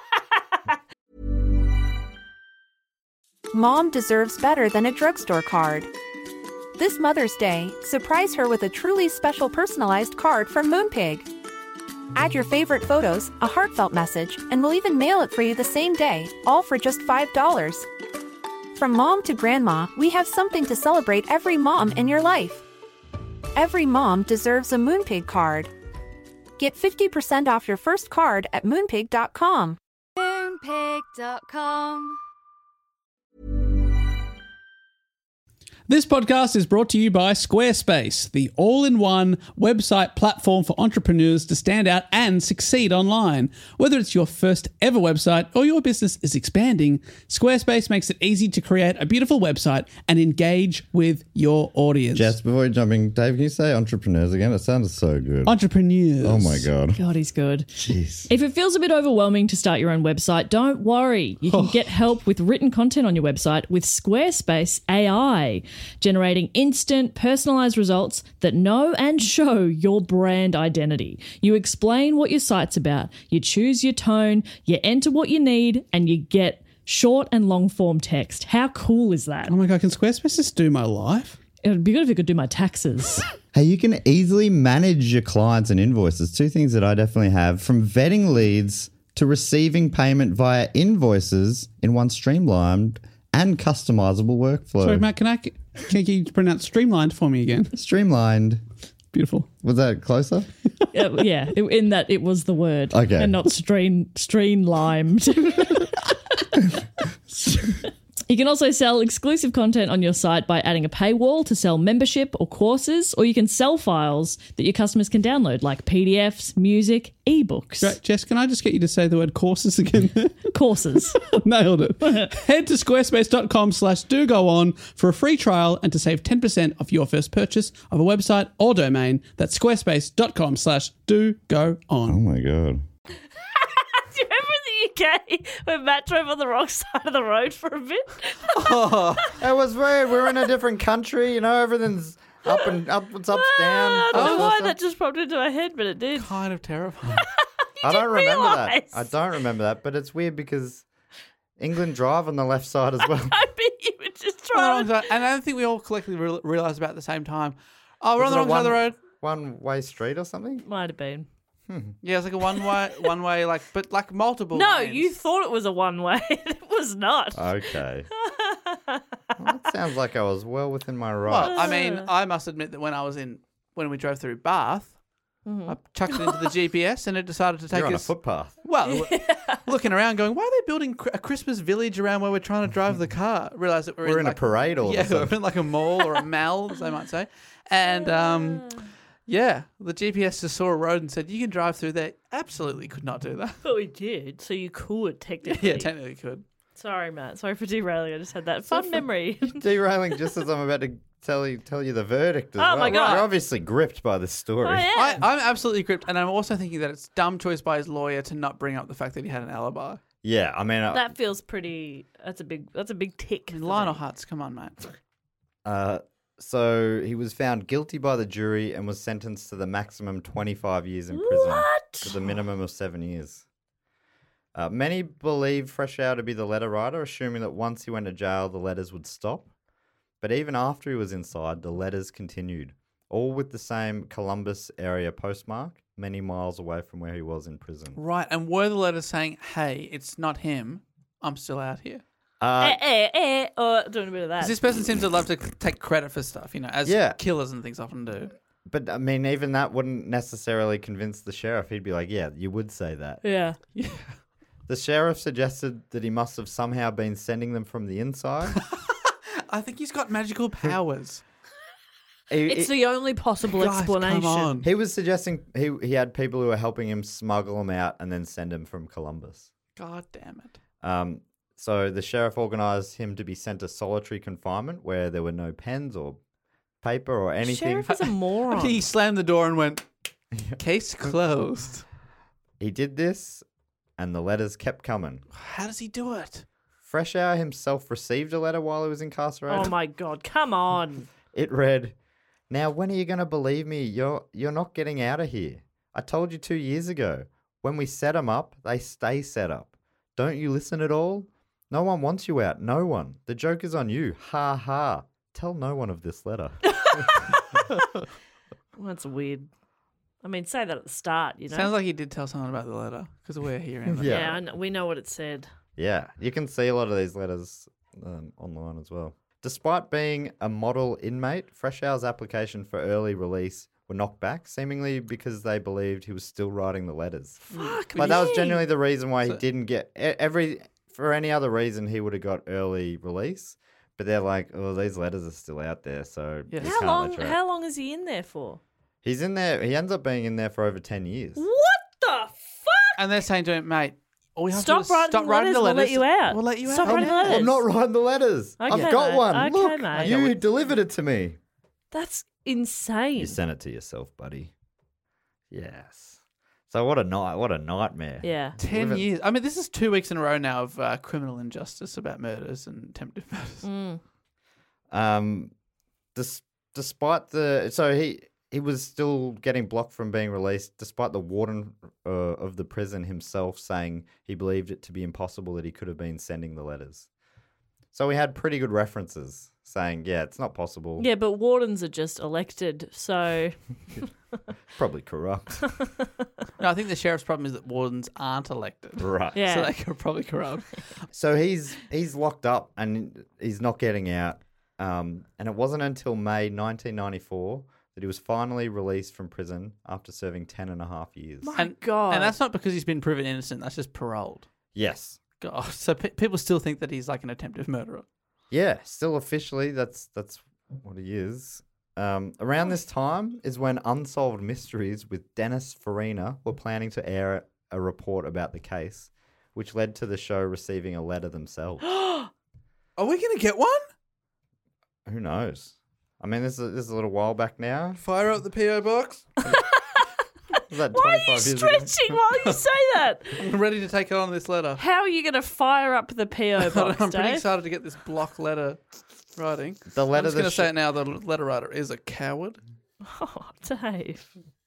Mom deserves better than a drugstore card. This Mother's Day, surprise her with a truly special personalized card from Moonpig. Add your favorite photos, a heartfelt message, and we'll even mail it for you the same day, all for just five dollars. From mom to grandma, we have something to celebrate every mom in your life. Every mom deserves a Moonpig card. Get fifty percent off your first card at moonpig dot com. Moonpig dot com. This podcast is brought to you by Squarespace, the all-in-one website platform for entrepreneurs to stand out and succeed online. Whether it's your first ever website or your business is expanding, Squarespace makes it easy to create a beautiful website and engage with your audience. Jess, before you jumping, Dave, can you say entrepreneurs again? It sounded so good. Entrepreneurs. Oh my God. God, he's good. Jeez. If it feels a bit overwhelming to start your own website, don't worry. You can get help with written content on your website with Squarespace A I, generating instant, personalized results that know and show your brand identity. You explain what your site's about, you choose your tone, you enter what you need, and you get short and long form text. How cool is that? Oh my God, can Squarespace just do my life? It would be good if it could do my taxes. Hey, you can easily manage your clients and invoices. Two things that I definitely have, from vetting leads to receiving payment via invoices in one streamlined and customizable workflow. Sorry, Matt, can I can you pronounce streamlined for me again? Streamlined. Beautiful. Was that closer? Uh, yeah, it- in that it was the word. Okay. And not stream, streamlined. You can also sell exclusive content on your site by adding a paywall to sell membership or courses, or you can sell files that your customers can download, like P D Fs, music, ebooks. Great. Jess, can I just get you to say the word courses again? Courses. Nailed it. Head to squarespace.com slash do go on for a free trial and to save ten percent off your first purchase of a website or domain. That's squarespace.com slash do go Oh on. my God. Do you remember in the U K when Matt drove on the wrong side of the road for a bit? Oh, it was weird. We're in a different country, you know, everything's up and upwards, ups, down. I don't know vice why versa. that just popped into my head, but it did. Kind of terrifying. I don't didn't remember that. realise. I don't remember that, but it's weird because England drive on the left side as well. I bet you were just On the wrong trying. side. And I don't think we all collectively re- realised about at the same time. Oh, we're Was on the it wrong a side of the road. One-way street or something? Might have been. Yeah, it's like a one way, one way, like, but like multiple. No, lanes. you thought it was a one way. It was not. Okay. Well, that sounds like I was well within my Well, rights. I mean, I must admit that when I was in, when we drove through Bath, I chucked it into the G P S and it decided to take You're on a us. footpath. Well, looking around, going, why are they building cr- a Christmas village around where we're trying to drive the car? Realize that we're, We're in, in a like, parade all of a yeah, sudden. we're in like a mall or a mall, as they might say, and um, yeah, the G P S just saw a road and said you can drive through there. Absolutely, could not do that. But we did, so you could technically. Yeah, technically could. Sorry, Matt. Sorry for derailing. I just had that fun memory. Derailing just as I'm about to tell you tell you the verdict as Oh well. my God. You're obviously gripped by this story. I am. I, I'm absolutely gripped, and I'm also thinking that it's dumb choice by his lawyer to not bring up the fact that he had an alibi. Yeah, I mean, uh, That feels pretty. That's a big. That's a big tick. I mean, for Lionel me. Hutz, come on, mate. uh, so he was found guilty by the jury and was sentenced to the maximum twenty-five years in prison What? to the minimum of seven years. Uh, many believe Fresh Air to be the letter writer, assuming that once he went to jail, the letters would stop. But even after he was inside, the letters continued, all with the same Columbus area postmark, many miles away from where he was in prison. Right, and were the letters saying, "Hey, it's not him. I'm still out here." Uh, Eh, eh, eh, or doing a bit of that. 'Cause this person seems to love to take credit for stuff, you know, as Yeah. killers and things often do. but, I mean, even that wouldn't necessarily convince the sheriff. He'd be like, yeah, you would say that. Yeah. The sheriff suggested that he must have somehow been sending them from the inside. I think he's got magical powers. He, It's he, the only possible Guys, explanation. come on. he was suggesting he he had people who were helping him smuggle him out and then send him from Columbus. God damn it. Um, so the sheriff organised him to be sent to solitary confinement where there were no pens or paper or anything. Sheriff is a I moron. think he slammed the door and went, case closed. He did this, and the letters kept coming. How does he do it? Freshour himself received a letter while he was incarcerated. Oh my god, come on. It read, "Now when are you going to believe me? You're you're not getting out of here. I told you two years ago. When we set 'em up, they stay set up. Don't you listen at all? No one wants you out. No one. The joke is on you. Ha ha. Tell no one of this letter." Well, that's weird. I mean, say that at the start, you know? Sounds like he did tell someone about the letter because we're hearing it. Yeah. yeah, I know, we know what it said. Yeah, you can see a lot of these letters um, online as well. Despite being a model inmate, Freshour's application for early release were knocked back, seemingly because they believed he was still writing the letters. Fuck Like that was me. genuinely the reason why he So- didn't get e- every. For any other reason, he would have got early release. But they're like, oh, these letters are still out there, so Yeah. we How can't long? let you out." How long is he in there for? He's in there. He ends up being in there for over ten years. What the fuck? And they're saying to him, mate, all we have Stop to do is writing stop the writing the letters, letters. we'll let you out. We'll let you Stop out. writing the letters. I'm not writing the letters. Okay, I've got mate. one. Okay, Look, mate. you delivered it to me. That's insane. You sent it to yourself, buddy. Yes. So what a night! What a nightmare. Yeah. Ten Live it- years. I mean, this is two weeks in a row now of uh, criminal injustice about murders and attempted murders. Mm. Um, dis- despite the so he he was still getting blocked from being released, despite the warden uh, of the prison himself saying he believed it to be impossible that he could have been sending the letters. So we had pretty good references saying, yeah, it's not possible. Yeah, but wardens are just elected, so Probably corrupt. No, I think the sheriff's problem is that wardens aren't elected. Right. yeah. So they could probably corrupt. So he's he's locked up and he's not getting out. Um, and it wasn't until May nineteen ninety-four that he was finally released from prison after serving ten and a half years. My and, God. And that's not because he's been proven innocent. That's just paroled. Yes. God. So pe- people still think that he's like an attempted murderer. Yeah, still officially, that's that's what he is. Um, around this time is when Unsolved Mysteries with Dennis Farina were planning to air a report about the case, which led to the show receiving a letter themselves. Are we going to get one? Who knows? I mean, this is, this is a little while back now. Fire up the P O box. Was that Why are you twenty-five years ago? stretching while you say that? I'm ready to take on this letter. How are you going to fire up the P O box, I'm pretty Dave? excited to get this block letter writing. The letter I'm just that going to sh- say it now. The letter writer is a coward. Oh, Dave.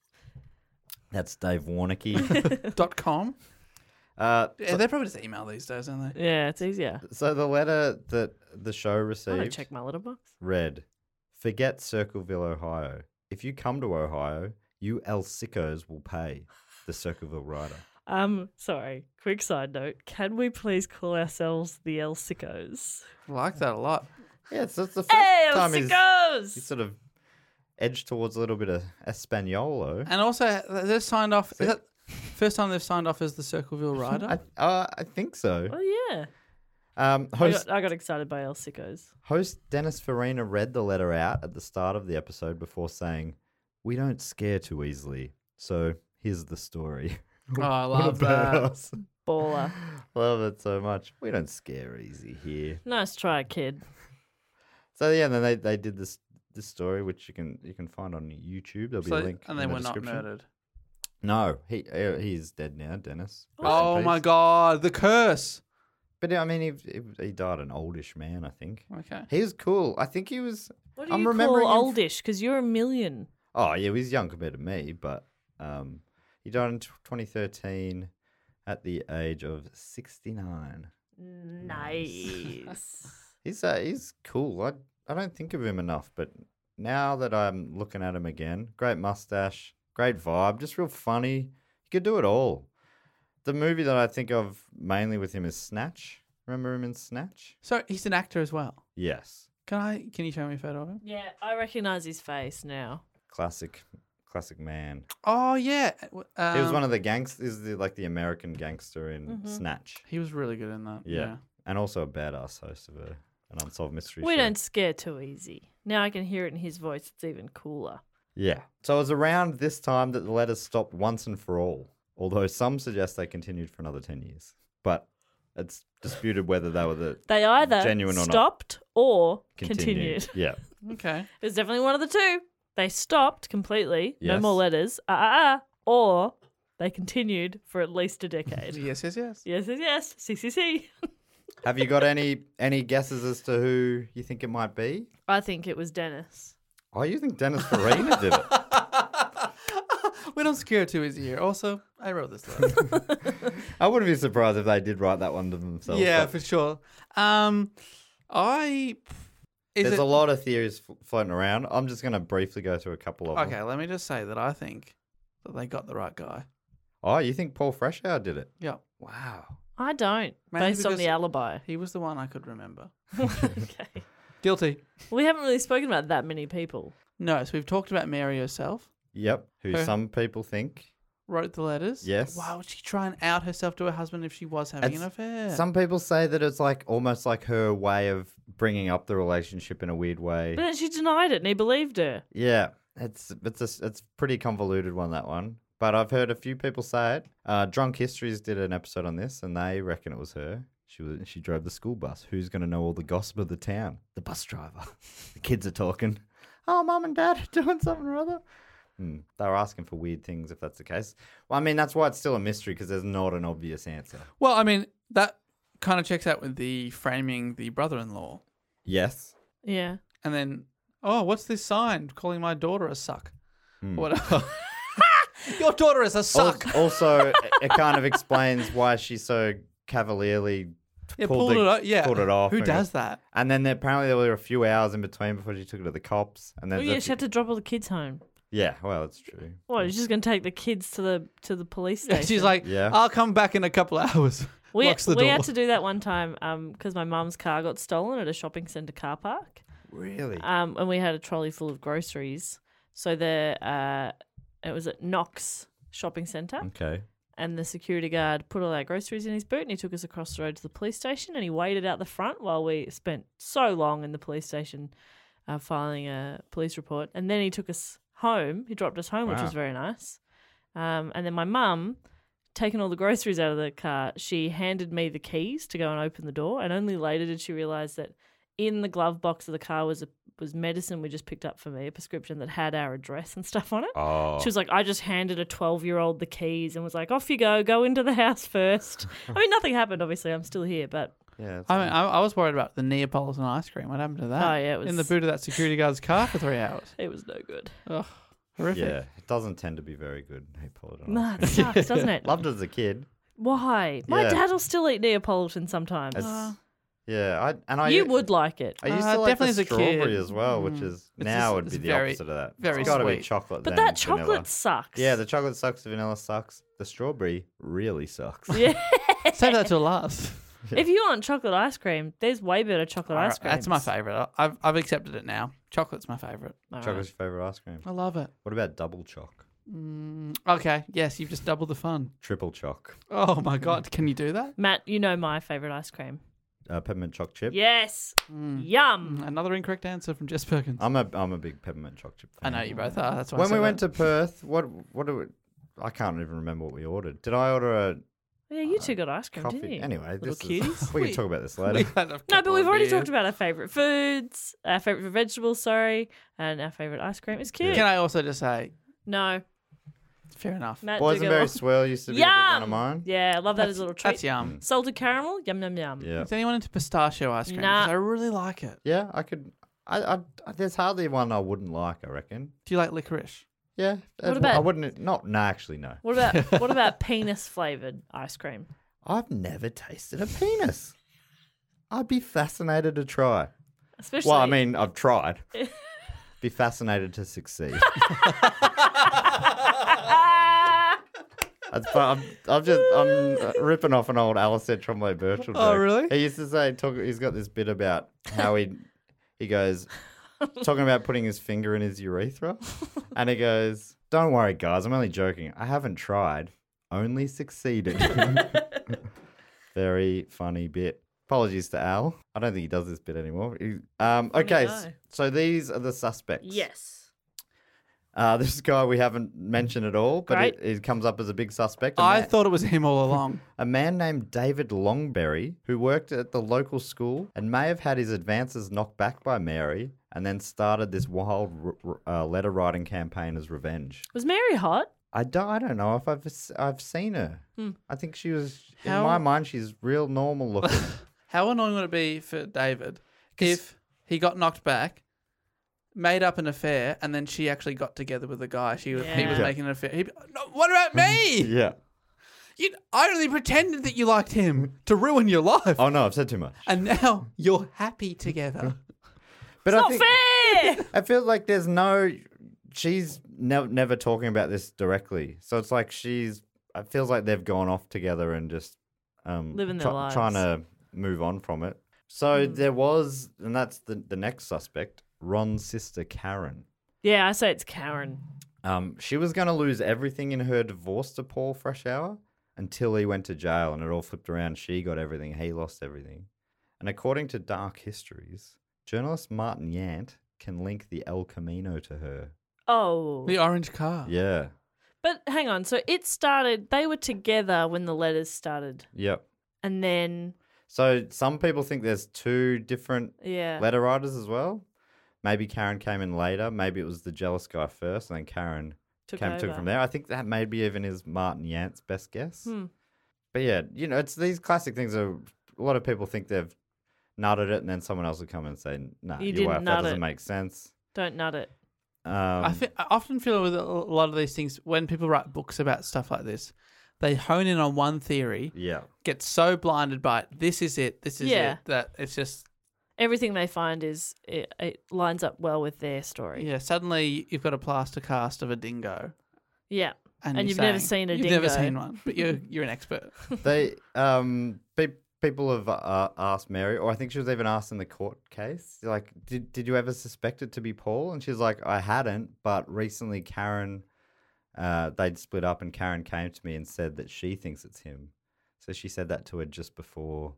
That's Dave Warnicky. Dot com. uh, Yeah, they're probably just email these days, aren't they? Yeah, it's easier. so the letter that the show I don't received check my letterbox. read, "Forget Circleville, Ohio. If you come to Ohio, you El Sickos will pay." The Circleville writer. Um, sorry. Quick side note: can we please call ourselves the El Sickos? I like that a lot. Yeah, it's, it's the first Hey, El time he's, Sickos! he's sort of edged towards a little bit of Espanolo. And also, they've signed off. Is that first time they've signed off as the Circleville Rider? I, uh, I think so. Oh yeah. Um, I host, got, I got excited by El Sickos. host Dennis Farina read the letter out at the start of the episode before saying, "We don't scare too easily, so here's the story." Oh, I What a love that. badass. Baller. Love it so much. We don't scare easy here. Nice try, kid. So yeah, and then they, they did this this story, which you can you can find on YouTube. There'll be So- a link. and in they the were not description. murdered. No, he uh, he's dead now, Dennis. Rest in Oh my peace. god, the curse. But I mean, he, he he died an oldish man, I think. Okay. He was cool. I think he was. What do I'm you remembering call him f- oldish? Because you're a million. Oh yeah, he's young compared to me, but um, he died in twenty thirteen at the age of sixty-nine. Nice. He's uh, he's cool. I I don't think of him enough, but now that I'm looking at him again, great mustache, great vibe, just real funny. He could do it all. The movie that I think of mainly with him is Snatch. Remember him in Snatch? So he's an actor as well. Yes. Can I? Can you show me a photo of him? Yeah, I recognise his face now. Classic, classic man. Oh yeah. Um, he was one of the gangsters, the, like the American gangster in Mhm. Snatch. He was really good in that. Yeah. Yeah. And also a badass host of a, an unsolved mystery We show. don't scare too easy. Now I can hear it in his voice. It's even cooler. Yeah. So it was around this time that the letters stopped once and for all, although some suggest they continued for another ten years. But it's disputed whether they were the They either genuine or not. stopped or continued. continued. Yeah. Okay. It was definitely one of the two. They stopped completely, no Yes. more letters, uh, uh, uh, or they continued for at least a decade. Yes, yes, yes. Yes, yes, yes. C C C. Have you got any any guesses as to who you think it might be? I think it was Dennis. Oh, you think Dennis Farina did it? We don't scare too easy here. Also, I wrote this letter. I wouldn't be surprised if they did write that one to themselves. yeah, but for sure. Um, I. Is There's it, a lot of theories f- floating around. I'm just going to briefly go through a couple of Okay, them. let me just say that I think that they got the right guy. Oh, you think Paul Freshour did it? Yeah. Wow. I don't, Mainly based on because- the alibi. He was the one I could remember. Okay. Guilty. We haven't really spoken about that many people. No, so we've talked about Mary herself. Yep. Who Her- some people think. Wrote the letters. Yes. Why would she try and out herself to her husband if she was having It's- an affair? Some people say that it's like almost like her way of bringing up the relationship in a weird way. But then she denied it and he believed her. Yeah, it's it's a it's pretty convoluted one, that one. But I've heard a few people say it. Uh, Drunk Histories did an episode on this, and they reckon it was her. She was she drove the school bus. Who's going to know all the gossip of the town? The bus driver. The kids are talking. Oh, mum and dad are doing something or other. Hmm. They were asking for weird things if that's the case. Well, I mean, that's why it's still a mystery, because there's not an obvious answer. Well, I mean, that kind of checks out with the framing the brother-in-law. Yes. Yeah. And then, oh, what's this sign calling my daughter a suck? Hmm. Whatever. Your daughter is a suck. Al- Also, it kind of explains why she's so cavalierly Yeah, pulled, pulled the- it off. Yeah. pulled it off. Who and- does that? And then there, apparently there were a few hours in between before she took it to the cops. And Oh, then yeah, she had to drop all the kids home. yeah, well, it's true. What, she's just going to take the kids to the to the police station? She's like, Yeah. I'll come back in a couple of hours. we, Locks the we door. had to do that one time because my mum's car got stolen at a shopping centre car park. Really? Um, and we had a trolley full of groceries. So the uh, it was at Knox Shopping Centre, Okay. and the security guard put all our groceries in his boot, and he took us across the road to the police station, and he waited out the front while we spent so long in the police station uh, filing a police report, and then he took us home. He dropped us home, which Wow. was very nice. Um, and then my mum, taking all the groceries out of the car, she handed me the keys to go and open the door, and only later did she realise that in the glove box of the car was a was medicine we just picked up for me, a prescription that had our address and stuff on it. Oh. She was like, I just handed a twelve-year-old the keys and was like, off you go, go into the house first. I mean, nothing happened, obviously. I'm still here, but yeah. it's- I mean, I, I was worried about the Neapolitan ice cream. What happened to that? Oh, yeah, it In the was- boot of that security guard's car for three hours. it was no good. Ugh, horrific. yeah, it doesn't tend to be very good. Neapolitan Nah, ice it cream. sucks, doesn't it? Loved it as a kid. Why? My Yeah. dad will still eat Neapolitan sometimes. It's, yeah, I and I you would like it. I used Uh, to like definitely the as a kid. strawberry as well, which Mm. is It's now just- would be it's the very- opposite of that. very it's got to be sweet. chocolate. But then that chocolate vanilla. sucks. Yeah, the chocolate sucks. The vanilla sucks. The strawberry really sucks. Yeah. Save that till last. If you want chocolate ice cream, there's way better chocolate ice cream. That's my favourite. I've, I've accepted it now. Chocolate's my favourite. Chocolate's your favorite ice cream. I love it. What about double choc? Mm, okay, yes, you've just doubled the fun. Triple choc? Oh my God, can you do that? Matt, you know my favourite ice cream. Uh, peppermint choc chip. Yes. Yum. Mm, Another incorrect answer from Jess Perkins. I'm a I'm a big peppermint choc chip I fan. know you both are. That's why I When we said went that. to Perth, what what do we, I can't even remember what we ordered. Did I order a Yeah, you two got ice cream, coffee? didn't you? Anyway, Little this cuties. is, we can We- talk about this We later. had a No, but couple we've of already beers. talked about our favourite foods, our favourite vegetables, sorry, and our favourite ice cream. It's cute. Can I also just say, No. fair enough. Matt, Boys do and go Berry on. Swirl used to be a big one of Yum! mine. Yeah, I love that That's, as a little treat. that's yum. Salted caramel, yum, yum, yum. Yeah. Is anyone into pistachio ice cream? 'Cause Nah. I really like it. Yeah, I could. I, I, I there's hardly one I wouldn't like. I reckon. Do you like licorice? Yeah. What uh, about- I wouldn't. Not. No, actually, no. What about what about penis flavoured ice cream? I've never tasted a penis. I'd be fascinated to try. Especially Well, I mean, I've tried. Be fascinated to succeed. That's, I'm, I'm just I'm uh, ripping off an old Alistair Tremblay Birchall joke. Oh, really? He used to say talk, he's got this bit about how he he goes talking about putting his finger in his urethra, and he goes, "Don't worry, guys, I'm only joking. I haven't tried, only succeeded." Very funny bit. Apologies to Al. I don't think he does this bit anymore. He- Um, okay, know. s- so these are the suspects. Yes. Uh, this guy we haven't mentioned at all, but Great. it, it comes up as a big suspect. A I man- thought it was him all along. A man named David Longberry, who worked at the local school and may have had his advances knocked back by Mary and then started this wild r- r- uh, letter writing campaign as revenge. Was Mary hot? I don't, I don't know if I've s- I've seen her. Hmm. I think she was, How- in my mind, she's real normal looking. How annoying would it be for David if he got knocked back, made up an affair, and then she actually got together with the guy she was, he was Yeah. making an affair? He'd be, no, what about me? yeah. You, I only pretended that you liked him to ruin your life, Oh, no, I've said too much. and now you're happy together. But It's I not think, fair. I feel like there's no. She's ne- never talking about this directly, so it's like she's. It feels like they've gone off together and just um, Living their lives. trying to move on from it. So there was, and that's the the next suspect, Ron's sister Karen. Yeah, I say it's Karen. Um, she was going to lose everything in her divorce to Paul Freshour until he went to jail, and it all flipped around. She got everything, he lost everything. And according to Dark Histories, journalist Martin Yant can link the El Camino to her. Oh. The orange car. Yeah. But hang on. So it started, they were together when the letters started. Yep. And then, So some people think there's two different yeah. letter writers as well. Maybe Karen came in later. Maybe it was the jealous guy first, and then Karen Took came took over. from there. I think that maybe even is Martin Yant's best guess. Hmm. But yeah, you know, it's these classic things. Are, a lot of people think they've nutted it, and then someone else will come and say, "Nah, You your didn't wife, that nut doesn't it. make sense." Don't nut it. Um, I, fe- I often feel with a lot of these things, when people write books about stuff like this, they hone in on one theory, yeah, get so blinded by it, this is it, this is Yeah. it, that it's just, Everything they find is, it, it lines up well with their story. yeah, suddenly you've got a plaster cast of a dingo. Yeah. And, And you're you've never saying- seen a You've never dingo. seen one, but you're, you're an expert. they um, pe- people have uh, asked Mary, or I think she was even asked in the court case, like, did did you ever suspect it to be Paul? And she's like, I hadn't, but recently Karen, uh, they'd split up, and Karen came to me and said that she thinks it's him. So she said that to her just before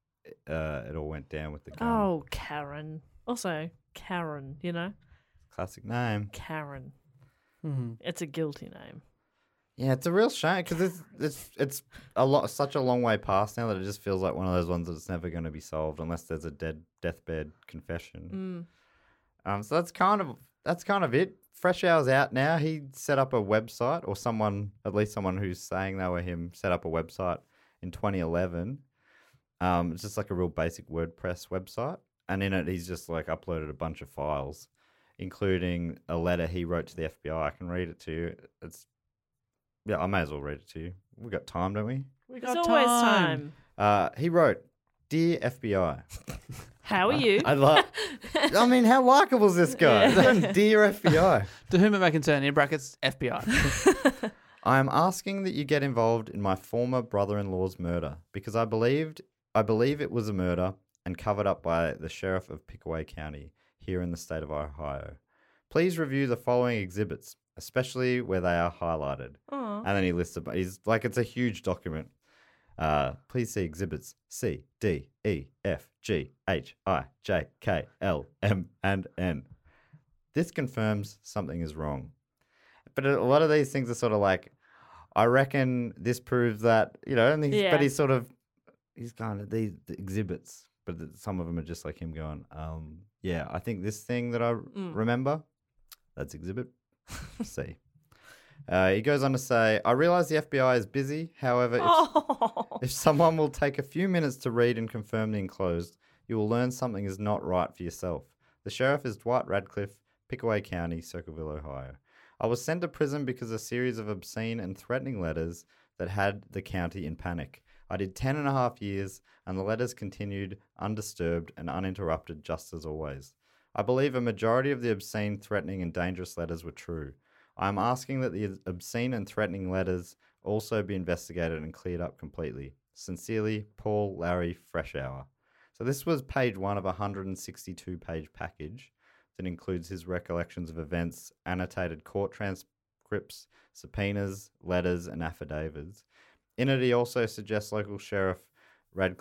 uh, it all went down with the gun. Oh, Karen. Also, Karen, you know? Classic name. Karen. Mm-hmm. It's a guilty name. Yeah, it's a real shame because it's it's it's a lot such a long way past now that it just feels like one of those ones that's never going to be solved unless there's a dead deathbed confession. Mm. Um, so that's kind of that's kind of it. Fresh Hour's out now. He set up a website, or someone, at least someone who's saying they were him, set up a website in twenty eleven. Um, it's just like a real basic WordPress website, and in it he's just like uploaded a bunch of files, including a letter he wrote to the F B I. I can read it to you. It's yeah, I may as well read it to you. We got time, don't we? We There's always time. Uh, he wrote, "Dear F B I." How are you? I love. I mean, how likable is this guy? He's going, "Dear F B I." To whom it may concern, in brackets, F B I. I am asking that you get involved in my former brother-in-law's murder because I believed I believe it was a murder and covered up by the sheriff of Pickaway County here in the state of Ohio. Please review the following exhibits, especially where they are highlighted. Aw. And then he lists them. He's like, it's a huge document. Uh, please see exhibits C, D, E, F, G, H, I, J, K, L, M, and N. This confirms something is wrong. But a lot of these things are sort of like, I reckon this proves that, you know, and he's, Yeah. but he's sort of, he's kind of these exhibits, but th- some of them are just like him going, um, yeah, I think this thing that I r- Mm. remember, that's exhibit C. Uh, he goes on to say, I realize the F B I is busy. However, if, Oh. if someone will take a few minutes to read and confirm the enclosed, you will learn something is not right for yourself. The sheriff is Dwight Radcliffe, Pickaway County, Circleville, Ohio. I was sent to prison because of a series of obscene and threatening letters that had the county in panic. I did ten and a half years, and the letters continued undisturbed and uninterrupted just as always. I believe a majority of the obscene, threatening, and dangerous letters were true. I am asking that the obscene and threatening letters also be investigated and cleared up completely. Sincerely, Paul Larry Freshour. So this was page one of a one hundred sixty-two page package that includes his recollections of events, annotated court transcripts, subpoenas, letters, and affidavits. In it, he also suggests local sheriff Radcliffe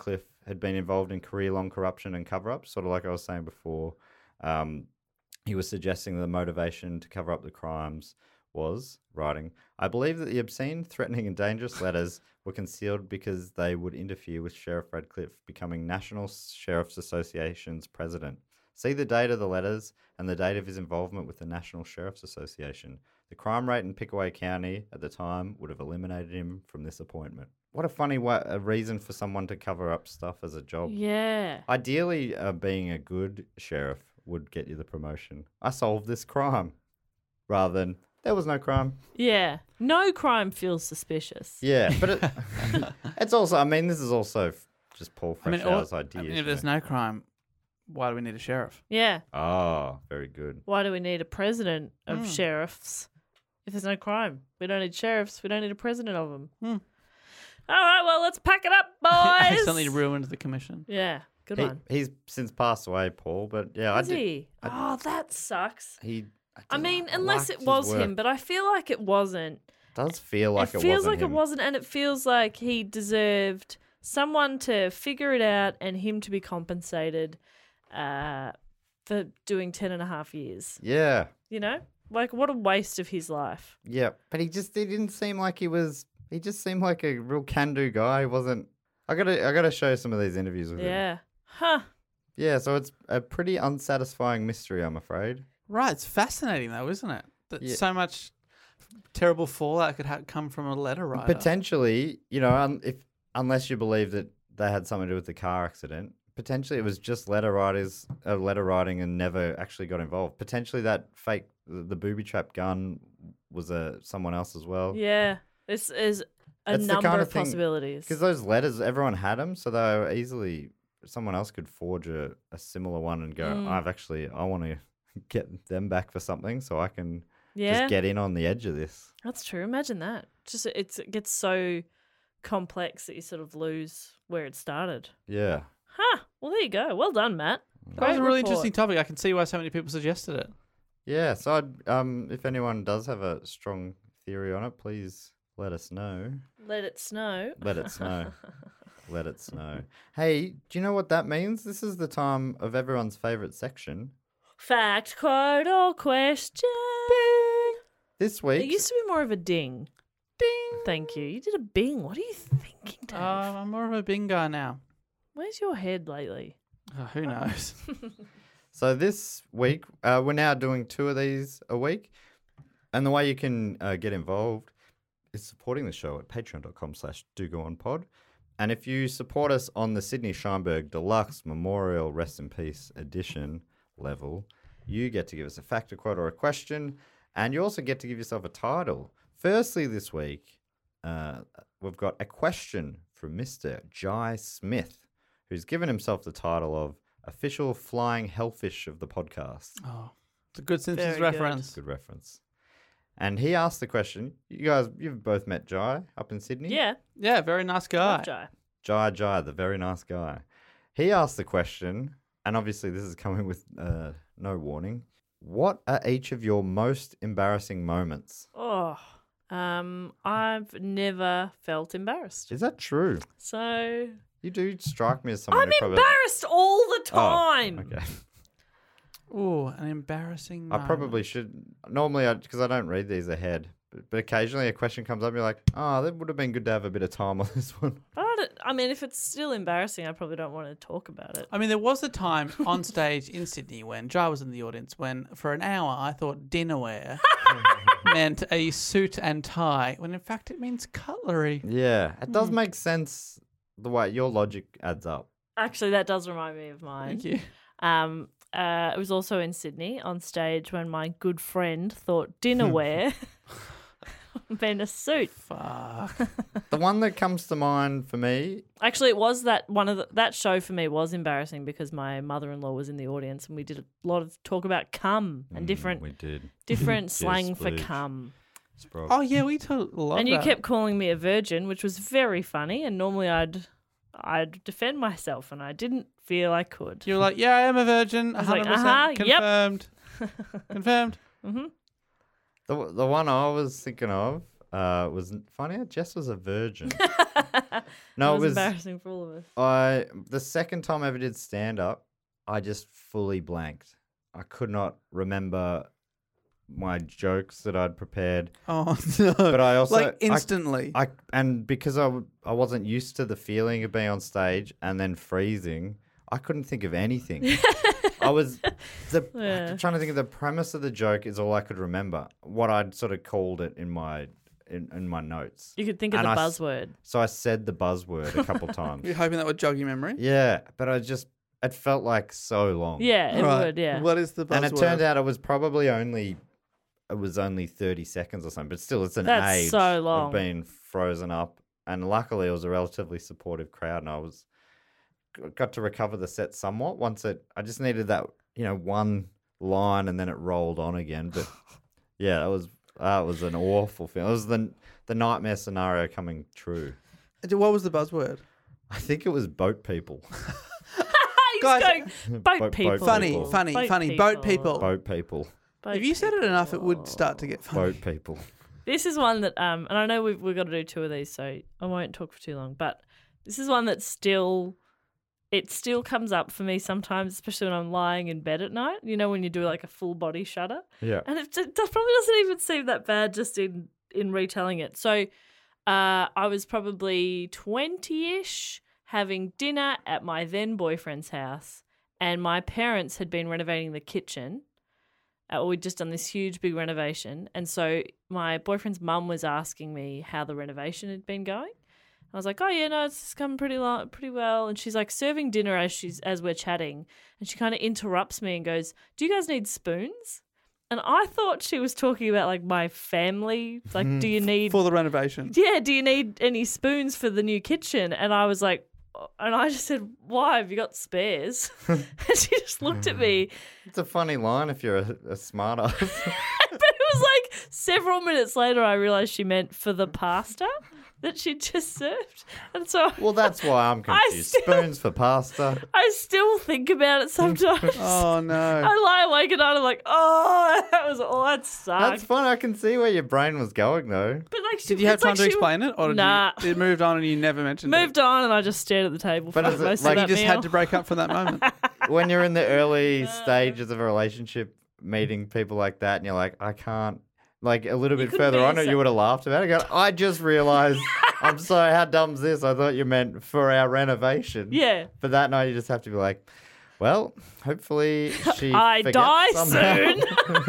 had been involved in career-long corruption and cover-ups, sort of like I was saying before. Um, he was suggesting the motivation to cover up the crimes was, writing, I believe that the obscene, threatening and dangerous letters were concealed because they would interfere with Sheriff Radcliffe becoming National Sheriff's Association's president. See the date of the letters and the date of his involvement with the National Sheriff's Association. The crime rate in Pickaway County at the time would have eliminated him from this appointment. What a funny wa- a reason for someone to cover up stuff as a job. Yeah. Ideally, uh, being a good sheriff would get you the promotion. I solved this crime, rather than there was no crime. Yeah. No crime feels suspicious. Yeah, but it, it's also, I mean, this is also f- just Paul I mean, Freshour's all- idea. I mean, if isn't there's it? no crime, why do we need a sheriff? Yeah. Oh, very good. Why do we need a president of Mm. sheriffs if there's no crime? We don't need sheriffs. We don't need a president of them. Hmm. All right, well, let's pack it up, boys. Accidentally ruined the commission. Yeah, good He, one. he's since passed away, Paul, but yeah, Is I did. he? Oh, that sucks. He. I, I don't mean, know, I unless liked it his was work. him, but I feel like it wasn't. does feel like it, it feels wasn't like him. it wasn't, and it feels like he deserved someone to figure it out and him to be compensated uh, for doing ten and a half years. Yeah, You know? Like, what a waste of his life. yeah, but he just he didn't seem like he was. He just seemed like a real can-do guy. He wasn't. I gotta I gotta show you some of these interviews with him. Yeah. Huh. Yeah, so it's a pretty unsatisfying mystery, I'm afraid. Right, it's fascinating though, isn't it? That Yeah. so much terrible fallout could ha- come from a letter writer. Potentially, you know, un- if unless you believe that they had something to do with the car accident, potentially it was just letter writers, uh, letter writing, and never actually got involved. Potentially that fake, the, the booby trap gun was a someone else as well. Yeah. This is a That's the number kind of of thing- possibilities. Because those letters, everyone had them, so they were easily someone else could forge a, a similar one and go, Mm. I've actually I want to get them back for something, so I can Yeah. just get in on the edge of this. That's true. Imagine that. Just it's, it gets so complex that you sort of lose where it started. Yeah. Huh. Well, there you go. Well done, Matt. That was a Great really report. interesting topic. I can see why so many people suggested it. Yeah, so I'd, um, if anyone does have a strong theory on it, please let us know. Let it snow. Let it snow. Let it snow. Hey, do you know what that means? This is the time of everyone's favourite section. Fact, quote, or question. This It week, used to be more of a ding. Ding. Thank you. You did a bing. What are you thinking, Dave? Uh, I'm more of a Bing guy now. Where's your head lately? Oh, who knows? so this week, uh, we're now doing two of these a week. And the way you can uh, get involved is supporting the show at patreon.com slash do go on pod. And if you support us on the Sydney Scheinberg Deluxe Memorial Rest in Peace Edition level, you get to give us a fact, a quote, or a question. And you also get to give yourself a title. Firstly, this week, uh, we've got a question from Mister Jai Smith, who's given himself the title of Official Flying Hellfish of the Podcast. Oh, it's a good Simpsons Very good. reference. Good reference. And he asked the question, you guys, you've both met Jai up in Sydney? Yeah. Yeah, very nice guy. Love Jai. Jai Jai, the very nice guy. He asked the question, and obviously this is coming with uh, no warning. What are each of your most embarrassing moments? Oh, um, I've never felt embarrassed. Is that true? So You do strike me as someone I'm who probably... embarrassed all the time. Oh, okay. Ooh, an embarrassing I moment. probably should. Normally, because I, I don't read these ahead, but, but occasionally a question comes up, and you're like, oh, that would have been good to have a bit of time on this one. But I, don't- I mean, if it's still embarrassing, I probably don't want to talk about it. I mean, there was a time on stage in Sydney when Jai was in the audience when, for an hour, I thought dinnerware meant a suit and tie, when in fact it means cutlery. Yeah, it does make sense the way your logic adds up. Actually, that does remind me of mine. Thank you. Um, uh, it was also in Sydney on stage when my good friend thought dinnerware meant a suit. Fuck. The one that comes to mind for me, Actually, it was that one of the, that show for me was embarrassing because my mother-in-law was in the audience and we did a lot of talk about cum and different we did. different Yes, slang for please. cum. Sprog. Oh, yeah, we told a lot And you about kept calling me a virgin, which was very funny. And normally I'd I'd defend myself, and I didn't feel I could. You were like, yeah, I am a virgin. I was like, one hundred percent uh-huh, yep. confirmed. Confirmed. hmm The the one I was thinking of, uh, was funnier. Jess was a virgin. That no, was, it was embarrassing for all of us. I the second time I ever did stand up, I just fully blanked. I could not remember my jokes that I'd prepared. Oh no! But I also like instantly. I, I and because I w- I wasn't used to the feeling of being on stage and then freezing, I couldn't think of anything. I was the Yeah. trying to think of the premise of the joke is all I could remember. What I'd sort of called it in my in, in my notes. You could think of And the I s- buzzword. So I said the buzzword a couple times. You're hoping that would jog your memory. Yeah, but I just it felt like so long. Yeah, it Right. would, yeah. What is the buzzword? And it turned out it was probably only it was only thirty seconds or something, but still it's an That's age so long. of being frozen up. And luckily it was a relatively supportive crowd and I was got to recover the set somewhat once it I just needed that, you know, one line and then it rolled on again. But yeah, that was that was an awful feeling. It was the the nightmare scenario coming true. What was the buzzword? I think it was boat people. He's Guys- going, boat Boat- boat people. Funny, people. funny, Boat funny. Boat people. Boat people. Boat If you said it people. enough, it would start to get funny. Boat people. This is one that, um, and I know we've, we've got to do two of these, so I won't talk for too long, but this is one that still, it still comes up for me sometimes, especially when I'm lying in bed at night, you know, when you do like a full body shudder. Yeah. And it, it does- probably doesn't even seem that bad just in, in retelling it. So uh, I was probably twenty-ish having dinner at my then boyfriend's house, and my parents had been renovating the kitchen. Uh, we'd just done this huge big renovation, and so my boyfriend's mum was asking me how the renovation had been going. I was like, "Oh yeah, no, it's coming pretty lo- pretty well." And she's like serving dinner as she's as we're chatting, and she kind of interrupts me and goes, "Do you guys need spoons?" And I thought she was talking about like my family, like, do you need For the renovation. yeah, do you need any spoons for the new kitchen? And I was like, and I just said, why? Have you got spares? And she just looked at me. It's a funny line if you're a, a smart ass. But it was like several minutes later, I realised she meant for the pasta that she'd just served. And so Well, that's why I'm I confused. still- Spoons for pasta. I still think about it sometimes. Oh no! I lie awake at night, I'm like, oh, that was all that sucked. That's fun. I can see where your brain was going, though. But like, she, Did you have it's time like to she explain it, or did Nah. you, it moved on and you never mentioned Moved it? on, and I just stared at the table But for is it most like of You that just meal. had to break up from that moment. When you're in the early stages of a relationship, meeting people like that, and you're like, I can't. Like a little You bit couldn't further be on, so- you would have laughed about it. Go, I just realised. I'm sorry. How dumb's this? I thought you meant for our renovation. Yeah. But that night, you just have to be like, well, hopefully she. I forgets die somehow. soon.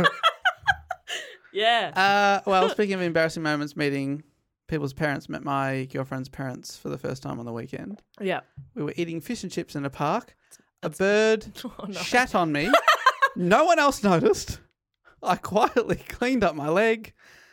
Yeah. Uh, well, speaking of embarrassing moments, meeting people's parents, met my girlfriend's parents for the first time on the weekend. Yeah. We were eating fish and chips in a park. A bird Oh, no. shat on me. No one else noticed. I quietly cleaned up my leg,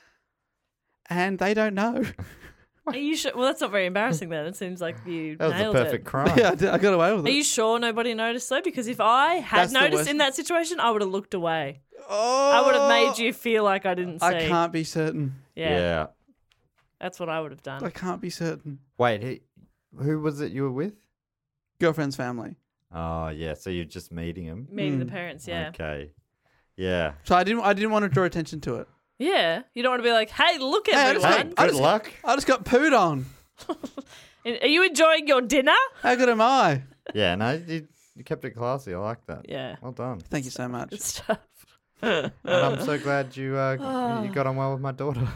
and they don't know. Are you sure? Well, that's not very embarrassing then. It seems like you That was the nailed perfect it. crime. Yeah, I, did, I got away with Are it. you sure nobody noticed though? Because if I had That's the noticed worst. in that situation, I would have looked away. oh, I would have made you feel like I didn't see. I can't be certain. Yeah, Yeah. that's what I would have done. I can't be certain. Wait, who, who was it you were with? Girlfriend's family. Oh, yeah. So you're just meeting him. Meeting the Mm. parents, yeah. Okay. Yeah. So I didn't. I didn't want to draw attention to it. Yeah. You don't want to be like, hey, look Hey, I everyone. just- Hey, I good just- luck. I just got pooed on. Are you enjoying your dinner? How good am I? Yeah, no, you, you kept it classy. I like that. Yeah. Well done. Thank you so much. Good stuff. And I'm so glad you uh, you got on well with my daughter.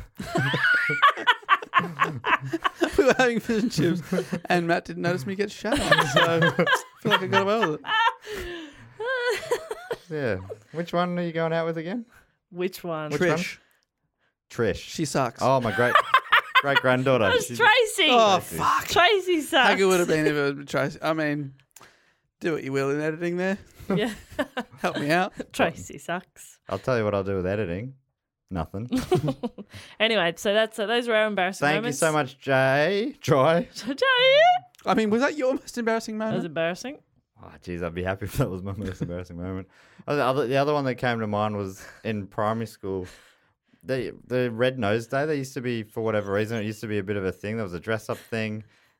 We were having fish and chips, and Matt didn't notice me get shut on, so I feel like I got away with it. Yeah. Which one are you going out with again? Which one? Which one? Trish, Trish. she sucks. Oh, my great great granddaughter. That was She's- Tracy. Oh, Tracy. fuck. Tracy sucks. How good would it have been if it was Tracy? I mean, do what you will in editing there. Yeah. Help me out. Tracy sucks. I'll tell you what I'll do with editing. Nothing. Anyway, so that's uh, those were our embarrassing Thank moments. you so much, Jay. Joy. Jay, I mean, was that your most embarrassing that was moment? embarrassing. Oh, geez, I'd be happy if that was my most embarrassing moment. Oh, The other, the other one that came to mind was in primary school. The the Red Nose Day, they used to be, for whatever reason, it used to be a bit of a thing. There was a dress-up thing,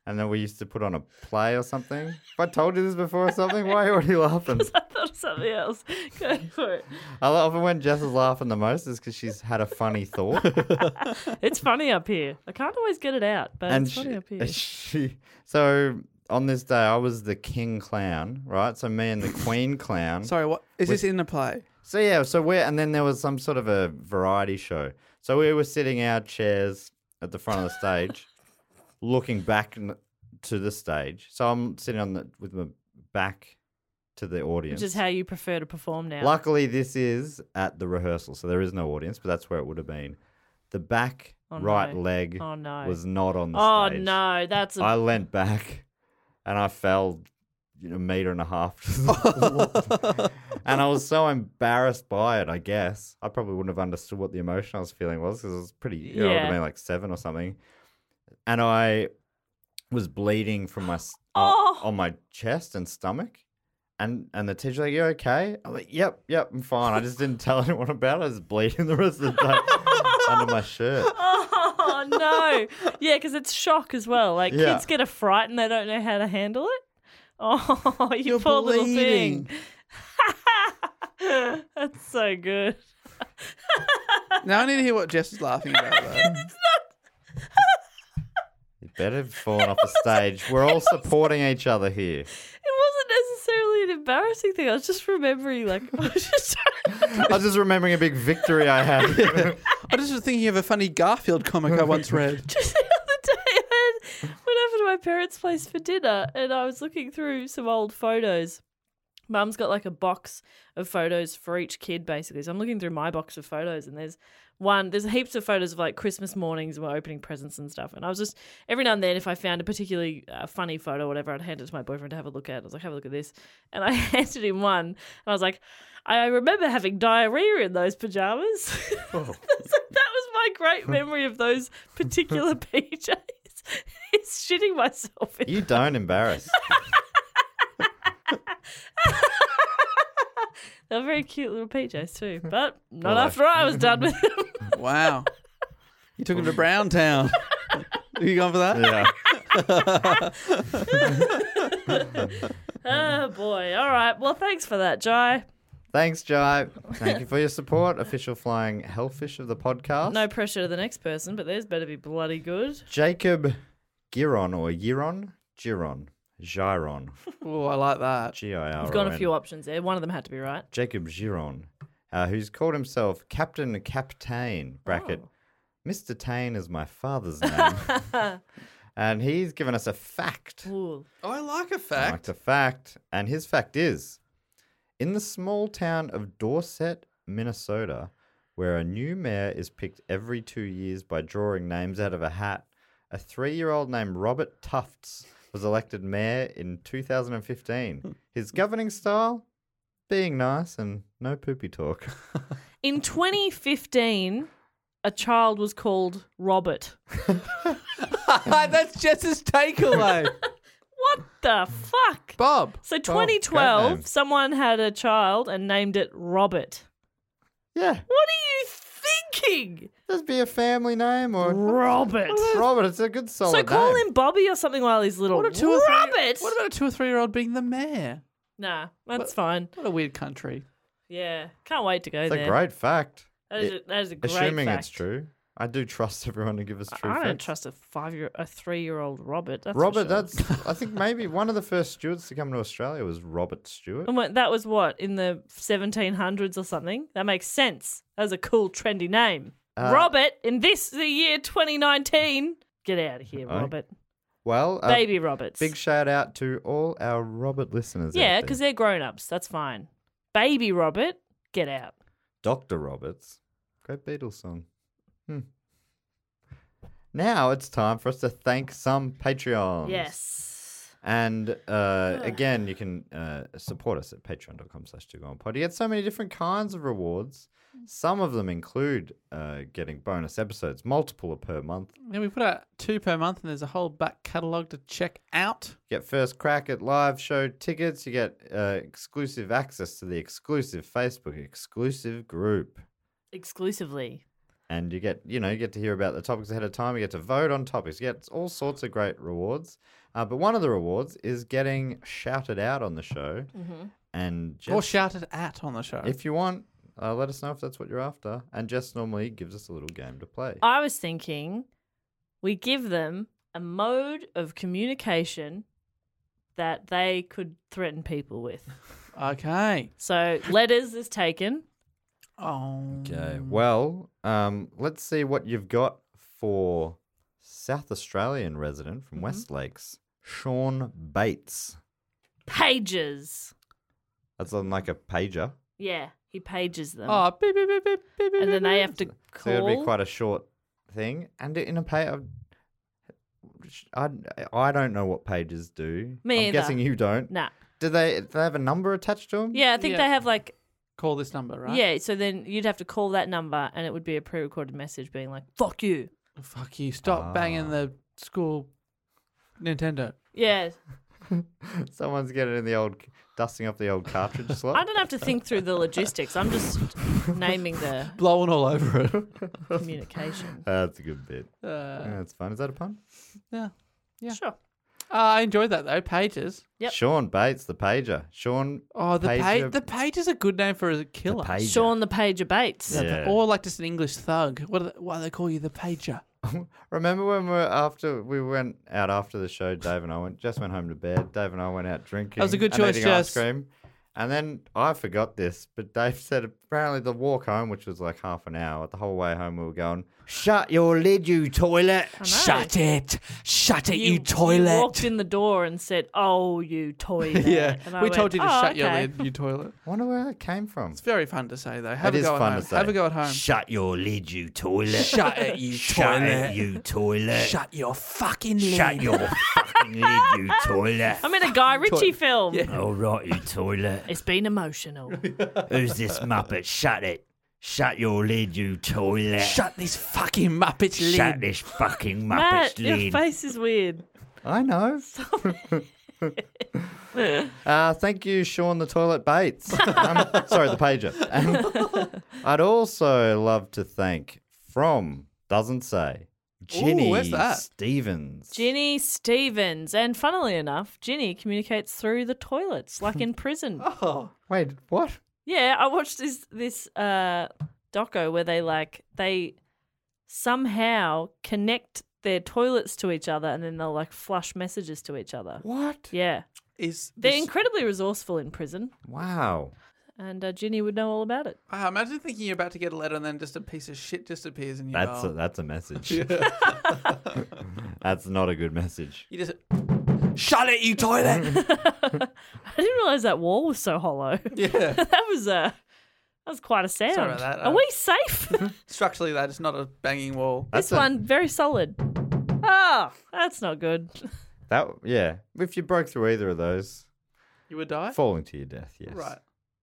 And then we used to put on a play or something. If I told you this before or something, why are you already laughing? I thought of something else. Go for it. I love it when Jess is laughing the most is because she's had a funny thought. It's funny up here. I can't always get it out, but and it's funny she, up here. she, so on this day, I was the king clown, right? So me and the queen clown. Sorry, what is this in the play? So yeah, so we're, and then there was some sort of a variety show. So we were sitting our chairs at the front of the stage, looking back n- to the stage. So I'm sitting on the with my back to the audience. Which is how you prefer to perform now. Luckily, this is at the rehearsal, so there is no audience, but that's where it would have been. The back Oh, right no. leg Oh, no. was not on the Oh, stage. no. That's a... I leant back and I fell you know, a meter and a half to the floor. And I was so embarrassed by it, I guess. I probably wouldn't have understood what the emotion I was feeling was because it was pretty, you know, I would have Yeah. been like seven or something. And I was bleeding from my s- Oh. on, on my chest and stomach. And and the teacher's like, you okay? I'm like, yep, yep, I'm fine. I just didn't tell anyone about it. I was bleeding the rest of the day under my shirt. Oh, no. Yeah, because it's shock as well. Like, Yeah. kids get a fright and they don't know how to handle it. Oh, you You're poor little bleeding. thing. That's so good. Now I need to hear what Jess is laughing about. Though. You better have fallen off the stage. We're all supporting each other here. It wasn't necessarily an embarrassing thing. I was just remembering, like, I was just I was just remembering a big victory I had. I just was thinking of a funny Garfield comic I once read. Just the other day, I had, went over to my parents' place for dinner and I was looking through some old photos. Mum's got like a box of photos for each kid, basically. So I'm looking through my box of photos and there's one, there's heaps of photos of like Christmas mornings and we're opening presents and stuff. And I was just, every now and then, if I found a particularly uh, funny photo or whatever, I'd hand it to my boyfriend to have a look at. I was like, have a look at this. And I handed him one and I was like, I remember having diarrhea in those pajamas. Oh. That's like, that was my great memory of those particular P Js. It's shitting myself. In You don't embarrass. They're very cute little P Js too, but not Well, I- after I was done with them. Wow. You took him to Brown Town. Are you going for that? Yeah. Oh boy! All right. Well, thanks for that, Jai. Thanks, Jai. Thank you for your support. Official flying hellfish of the podcast. No pressure to the next person, but theirs better be bloody good. Jacob Giron or Giron? Giron. Giron. Oh, I like that. G I R O N. I've got a few options there. One of them had to be right. Jacob Giron, uh, who's called himself Captain Captain, bracket, Oh. Mister Tane is my father's name. And he's given us a fact. Ooh. Oh, I like a I fact. like the fact. And his fact is, in the small town of Dorset, Minnesota, where a new mayor is picked every two years by drawing names out of a hat, a three-year-old named Robert Tufts was elected mayor in two thousand fifteen. His governing style? Being nice and no poopy talk. In twenty fifteen, a child was called Robert. That's Jess's takeaway. What the fuck? Bob. So great name. twenty twelve, someone had a child and named it Robert. Yeah, What are you thinking? just be a family name or Robert. Robert. It's a good solid So call name. him Bobby or something while he's little. What a two or three, Robert. What about a two or three year old being the mayor? Nah, that's What- fine. What a weird country. Yeah, can't wait to go It's there. a great fact. That is It- a, that is a great Assuming fact. it's true. I do trust everyone to give us true I don't facts. trust a five year, a three year old Robert. That's for Robert, sure. that's I think maybe one of the first stewards to come to Australia was Robert Stewart. And what- that was what in the seventeen hundreds or something. That makes sense. That was a cool, trendy name. Uh, Robert in this the year twenty nineteen. Get out of here, Oh, Robert. Well, uh, Baby Roberts. big shout out to all our Robert listeners. out yeah, there. because they're grown ups. That's fine. Baby Robert, get out. Doctor Roberts, great Beatles song. Hmm. Now it's time for us to thank some Patreons. Yes. And uh, again, you can uh, support us at patreon.com slash pod. You get so many different kinds of rewards. Some of them include uh, getting bonus episodes, multiple per month. Yeah, we put out two per month, and there's a whole back catalogue to check out. You get first crack at live show tickets. You get uh, exclusive access to the exclusive Facebook exclusive group. Exclusively. And you get, you know, you get to hear about the topics ahead of time. You get to vote on topics. You get all sorts of great rewards. Uh, but one of the rewards is getting shouted out on the show. Mm-hmm. And Jess, Or shouted at on the show. if you want, uh, let us know if that's what you're after. And Jess normally gives us a little game to play. I was thinking we give them a mode of communication that they could threaten people with. Okay. So letters is taken. Oh. Okay. Well, um, let's see what you've got for South Australian resident from West Lakes, Sean Bates. Pages. That's on like a pager. Yeah, he pages them. Oh, beep, beep, beep, beep, beep, beep, and then beep, they beep. have to So it'll be call. quite a short thing. And in a page, I, I don't know what pages do. Me I'm either. guessing you don't. Nah. Do they, do they have a number attached to them? Yeah, I think Yeah. they have like, Call this number, right? yeah, so then you'd have to call that number and it would be a pre recorded message being like, fuck you. Fuck you. Stop Ah. banging the school Nintendo. Yeah. Someone's getting in the old, dusting up the old cartridge slot. I don't have to think through the logistics. I'm just naming the Blowing all over it. communication. That's a good bit. Uh, Yeah, that's fun. Is that a pun? yeah. Yeah. Sure. Uh, I enjoyed that, though. Pages. Yep. Sean Bates, the pager. Sean. Oh, the Pager- page. The page is a good name for a killer. pager. Sean the Pager Bates. Yeah, Yeah. Or like just an English thug. What? Are they, why do they call you the pager? Remember when we were after we went out after the show? Dave and I went. Just went home to bed. Dave and I went out drinking. That was a good and choice, eating ice Jess. cream. And then I forgot this, but Dave said apparently the walk home, which was like half an hour, the whole way home we were going, "Shut your lid, you toilet." I know. Shut it! Shut it, you, You toilet! walked in the door and said, "Oh, you toilet." yeah, And I we went, told you to "Oh, shut your okay." lid, you toilet. I wonder where it came from. It's very fun to say though. Have It a is go at fun home. to say. Have a go at home. Shut your lid, you toilet. Shut it, you Shut toilet. it, you toilet. Shut your fucking lid. Shut your fucking lid, you toilet. I'm in a Guy Ritchie film. All right, you toilet. It's been emotional. Who's this muppet? Shut it. Shut your lid, you toilet. Shut this fucking Muppet's lid. Shut this fucking Matt, muppet's your lid. face is weird. I know. uh, thank you, Sean the Toilet Bates. um, sorry, the pager. Um, I'd also love to thank from, doesn't say, Ginny where's that? Stevens. Ginny Stevens. And funnily enough, Ginny communicates through the toilets, like in prison. Oh, Wait, what? Yeah, I watched this this uh doco where they like they somehow connect their toilets to each other and then they'll like flush messages to each other. What? Yeah. is They're this... incredibly resourceful in prison, Wow. and uh, Ginny would know all about it. Wow, imagine thinking you're about to get a letter and then just a piece of shit just appears in your That's mail. a, that's a message. That's not a good message. You just shut it, you toilet. I didn't realize that wall was so hollow. Yeah. that was uh, that was quite a sound. Sorry about that, Are uh, we safe? Structurally, that is not a banging wall. That's this a- one very solid. Ah, that's not good. That yeah. If you broke through either of those, You would die. falling to your death. Yes. Right.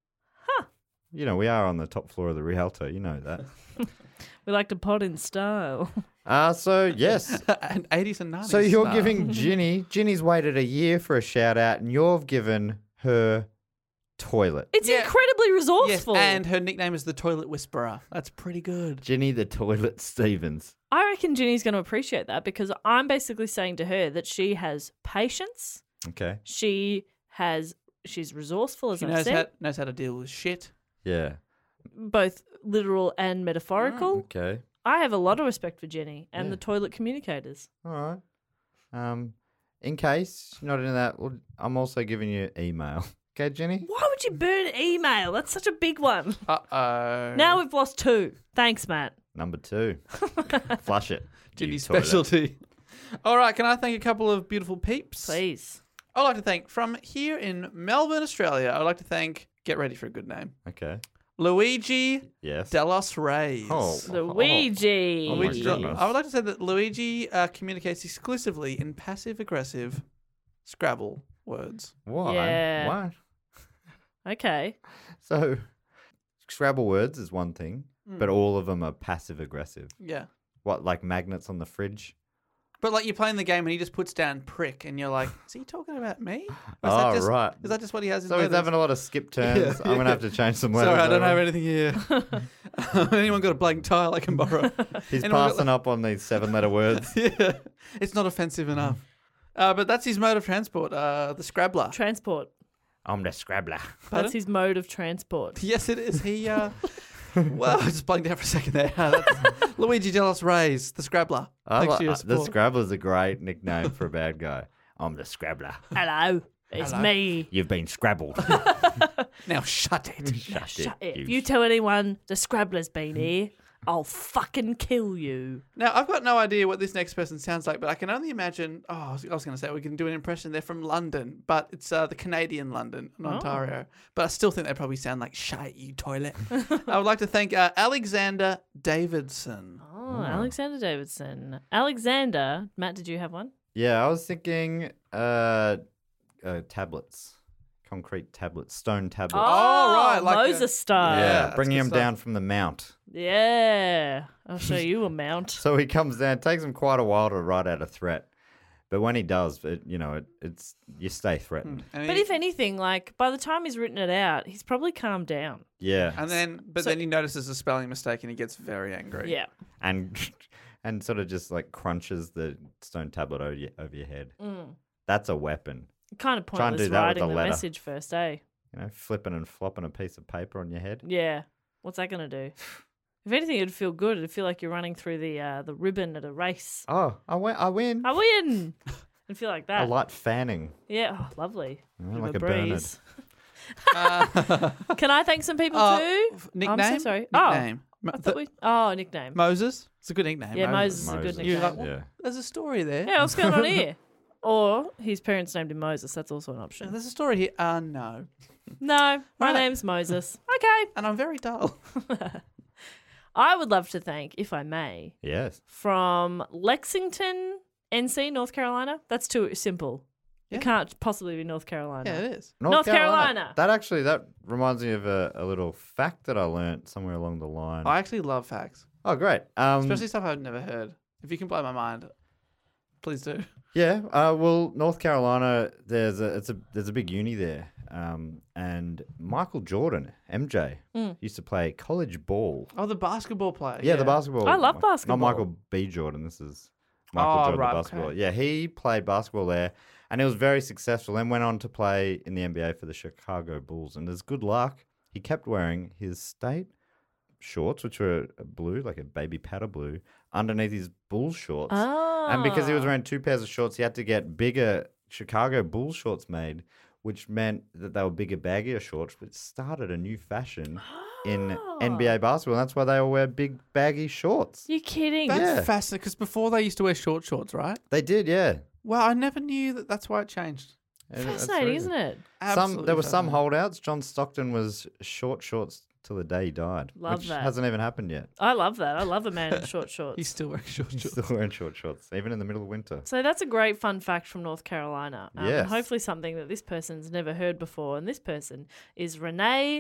You know we are on the top floor of the Rialto. You know that. We like to pod in style. Uh so yes. and eighties and nineties. So you're style. giving Ginny. Ginny's waited a year for a shout out, and you've given her toilet. It's Yeah. incredibly Yes, resourceful. and her nickname is the Toilet Whisperer. That's pretty good. Ginny the Toilet Stevens. I reckon Ginny's going to appreciate that because I'm basically saying to her that she has patience. Okay. She has, she's resourceful, as She I've knows said, how, knows how to deal with shit. Yeah. both literal and metaphorical. Okay. I have a lot of respect for Jenny and Yeah. the toilet communicators. All right. Um, in case you're not into that, well, I'm also giving you email. Okay, Jenny? Why would you burn email? That's such a big one. Uh-oh. Now we've lost two. Thanks, Matt. Number two. Flush it. Ginny's you toilet. specialty. All right, can I thank a couple of beautiful peeps? Please. I'd like to thank, from here in Melbourne, Australia, I'd like to thank, get ready for a good name, Okay. Luigi Yes. Delos Reyes. Oh. Luigi. Oh my Luigi. goodness. I would like to say that Luigi uh, communicates exclusively in passive-aggressive Scrabble words. Why? Yeah. What? Okay. So, Scrabble words is one thing, Hmm. but all of them are passive aggressive. Yeah. What, like magnets on the fridge? But like you're playing the game and he just puts down prick and you're like, is he talking about me? Or is Oh, that just, right. Is that just what he has in So he's letters? having a lot of skip turns. I'm going to have to change some letters. Sorry, I don't over. have anything here. Anyone got a blank tile I can borrow? He's Anyone got- passing up on these seven letter words. Yeah. It's not offensive enough. Uh, but that's his mode of transport, uh, the Scrabbler. Transport. I'm the Scrabbler. That's his mode of transport. Yes, it is. He, uh, well, just blanked out for a second there. Uh, that's Luigi Delos Reyes, the Scrabbler. I Thanks like- for your uh, the support. Scrabbler's a great nickname for a bad guy. I'm the Scrabbler. Hello, it's Hello. me. You've been scrabbled. Now shut it. Shut Shut it, it. If you you tell anyone the Scrabbler's been here, I'll fucking kill you. Now, I've got no idea what this next person sounds like, but I can only imagine. Oh, I was, I was going to say we can do an impression. They're from London, but it's uh, the Canadian London, not Oh. Ontario. But I still think they probably sound like shite, you toilet. I would like to thank uh, Alexander Davidson. Oh, Alexander Davidson. Alexander, Matt, did you have one? Yeah, I was thinking uh, uh, tablets. Concrete tablets. Stone tablets. Oh, right, like a- Moses style. yeah, yeah, that's bringing good him stuff. down from the mount. Yeah. I'll show you a mount. So he comes down. It takes him quite a while to write out a threat, but when he does, it, you know, it, it's you stay threatened. And, But he- if anything, like by the time he's written it out, he's probably calmed down. Yeah, and then, but So- then he notices a spelling mistake and he gets very angry. Yeah. and and sort of just like crunches the stone tablet over your, over your head. Mm. That's a weapon. Kind of Try and pointless do that with writing a the letter. message first, eh? You know, flipping and flopping a piece of paper on your head. Yeah. What's that going to do? If anything, it'd feel good. It'd feel like you're running through the uh, the ribbon at a race. Oh, I win! I win! I win! It'd feel like A that. light fanning. Yeah. Oh, lovely. Yeah, Bit of like a a Bernard. breeze. Uh, Can I thank some people uh, too? f- Oh, nickname? I'm so sorry. Oh, Nickname. Mo- I the- thought we... oh, nickname. Moses? It's a good nickname. Yeah, Moses is a good Moses. nickname. You're like, Yeah. There's a story there. Yeah, what's going on here? Or his parents named him Moses. That's also an option. There's a story here. Uh, no. No, my Right. name's Moses. Okay. And I'm very dull. I would love to thank, if I may, Yes. from Lexington, N C, North Carolina. That's too simple. Yeah. It can't possibly be North Carolina. Yeah, it is. North Carolina. That actually that reminds me of a, a little fact that I learnt somewhere along the line. I actually love facts, Oh, great. Um, especially stuff I've never heard. If you can blow my mind, please do. yeah. Uh, well, North Carolina, there's a it's a there's a big uni there, um, and Michael Jordan, M J, Mm. used to play college ball. Oh, the basketball player. Yeah, the basketball. I love Mi- basketball. Not Michael B. Jordan. This is Michael Oh, Jordan, right, the basketball. okay. Yeah, he played basketball there, and he was very successful. Then went on to play in the N B A for the Chicago Bulls. And as good luck, he kept wearing his state shorts, which were blue, like a baby powder blue, underneath his Bulls shorts. Ah. And because he was wearing two pairs of shorts, he had to get bigger Chicago Bulls shorts made, which meant that they were bigger, baggier shorts, which started a new fashion in N B A basketball. And that's why they all wear big, baggy shorts. You kidding? That's Yeah. fascinating because before they used to wear short shorts, right? They did, yeah. Well, I never knew that that's why it changed. And that's Fascinating, really- isn't it? Some Absolutely there were some fascinating. holdouts. John Stockton was short shorts till the day he died, Love which that. hasn't even happened yet. I love that. I love a man in short shorts. He's still wearing short He's shorts. still wearing short shorts, even in the middle of winter. So that's a great fun fact from North Carolina. Um, Yes. And hopefully something that this person's never heard before. And this person is Renee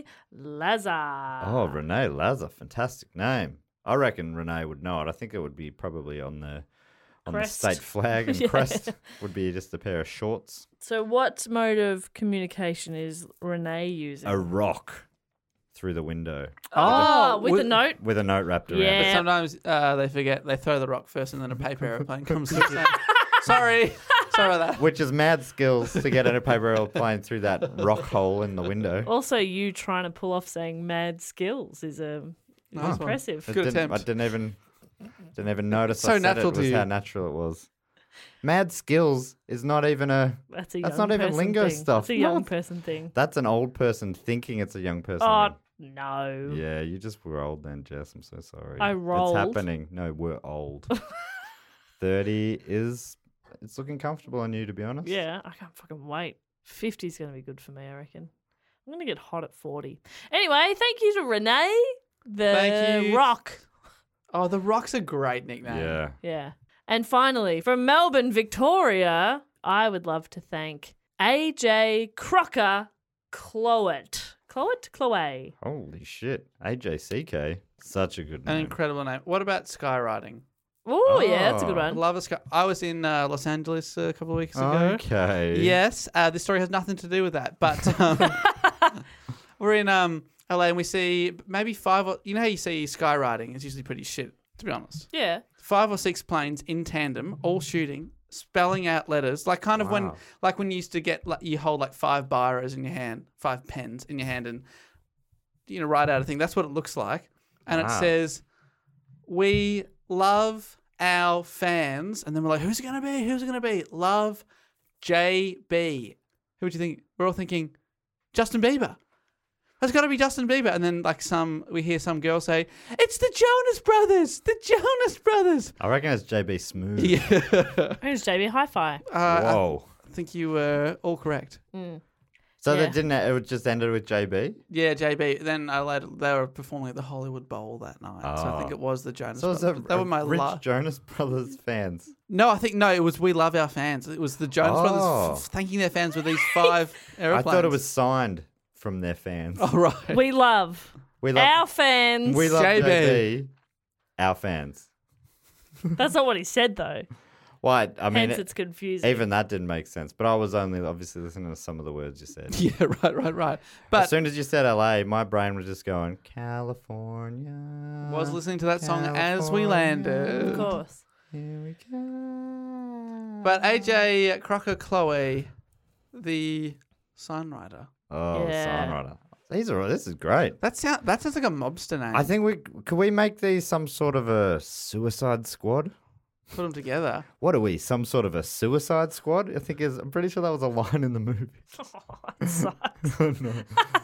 Lazar. Oh, Renee Lazar, fantastic name. I reckon Renee would know it. I think it would be probably on the on Crest. the state flag, and Yeah. crest would be just a pair of shorts. So what mode of communication is Renee using? A rock through the window oh, Oh, with with- a note? with a note wrapped around Yeah. it. But sometimes uh, they forget. They throw the rock first and then a paper airplane comes through. saying, Sorry. Sorry about that. Which is mad skills to get in a paper airplane through that rock hole in the window. Also, you trying to pull off saying mad skills is, um, is Nice one. impressive. I Good didn't, attempt. I didn't even didn't even notice. So I said natural it to was you. how natural it was. Mad skills is not even a. That's a That's young not even person lingo thing. stuff. That's a young No. person thing. That's an old person thinking it's a young person. Oh, thing. no. Yeah, you just were old then, Jess. I'm so sorry. I rolled. It's happening. No, we're old. Thirty is. It's looking comfortable on you, to be honest. Yeah, I can't fucking wait. fifty's going to be good for me, I reckon. I'm going to get hot at forty. Anyway, thank you to Renee, the Thank you. Rock. Oh, the Rock's a great nickname. Yeah. Yeah. And finally, from Melbourne, Victoria, I would love to thank A J Crocker Cloet. Cloet? Chloe. Holy shit. A J C K. Such a good An name. incredible name. What about skywriting? Oh, yeah, that's a good Oh. I one. love a sky. I was in uh, Los Angeles a couple of weeks ago. Okay. Yes, uh, this story has nothing to do with that, but um, we're in um, L A and we see maybe five or, you know how you see skywriting, it's usually pretty shit, to be honest. Yeah. Five or six planes in tandem, all shooting spelling out letters, like kind of when, Wow. like when you used to get, like, you hold like five biros in your hand, five pens in your hand, and you know write out a thing. That's what it looks like, and it Wow. says, "We love our fans," and then we're like, "Who's it gonna be? Who's it gonna be?" Love J B. Who would you think? We're all thinking Justin Bieber. That's got to be Justin Bieber. And then like some, we hear some girl say, "It's the Jonas Brothers, the Jonas Brothers." I reckon it's J B Smooth. Yeah. Who's J B Hi-Fi? Uh, Whoa. I think you were all correct. Mm. So Yeah. that didn't. It just ended with J B. Yeah, J B. Then I later, they were performing at the Hollywood Bowl that night. So I think Oh. it was the Jonas So it's Brothers. a, They were my rich la- Jonas Brothers fans. No, I think, no, it was We Love Our Fans. It was the Jonas Oh. Brothers f- thanking their fans with these five I aeroplanes. thought it was signed from their fans. Oh, right. We love we love. our fans. we love J B. J B. Our fans. That's not what he said, though. Why? I mean, Hence, it- it's confusing. even that didn't make sense. But I was only obviously listening to some of the words you said. Yeah, right, right, right. as But soon as you said L A, my brain was just going California. was listening to that song as we landed. Of course. Here we go. But A J Crocker Chloe, the songwriter. Oh, Yeah. songwriter. These are this is great. That sound that sounds like a mobster name. I think we could we make these some sort of a suicide squad. Put them together. What are we? Some sort of a suicide squad? I think is. I'm pretty sure that was a line in the movie. That sucks. Oh, no.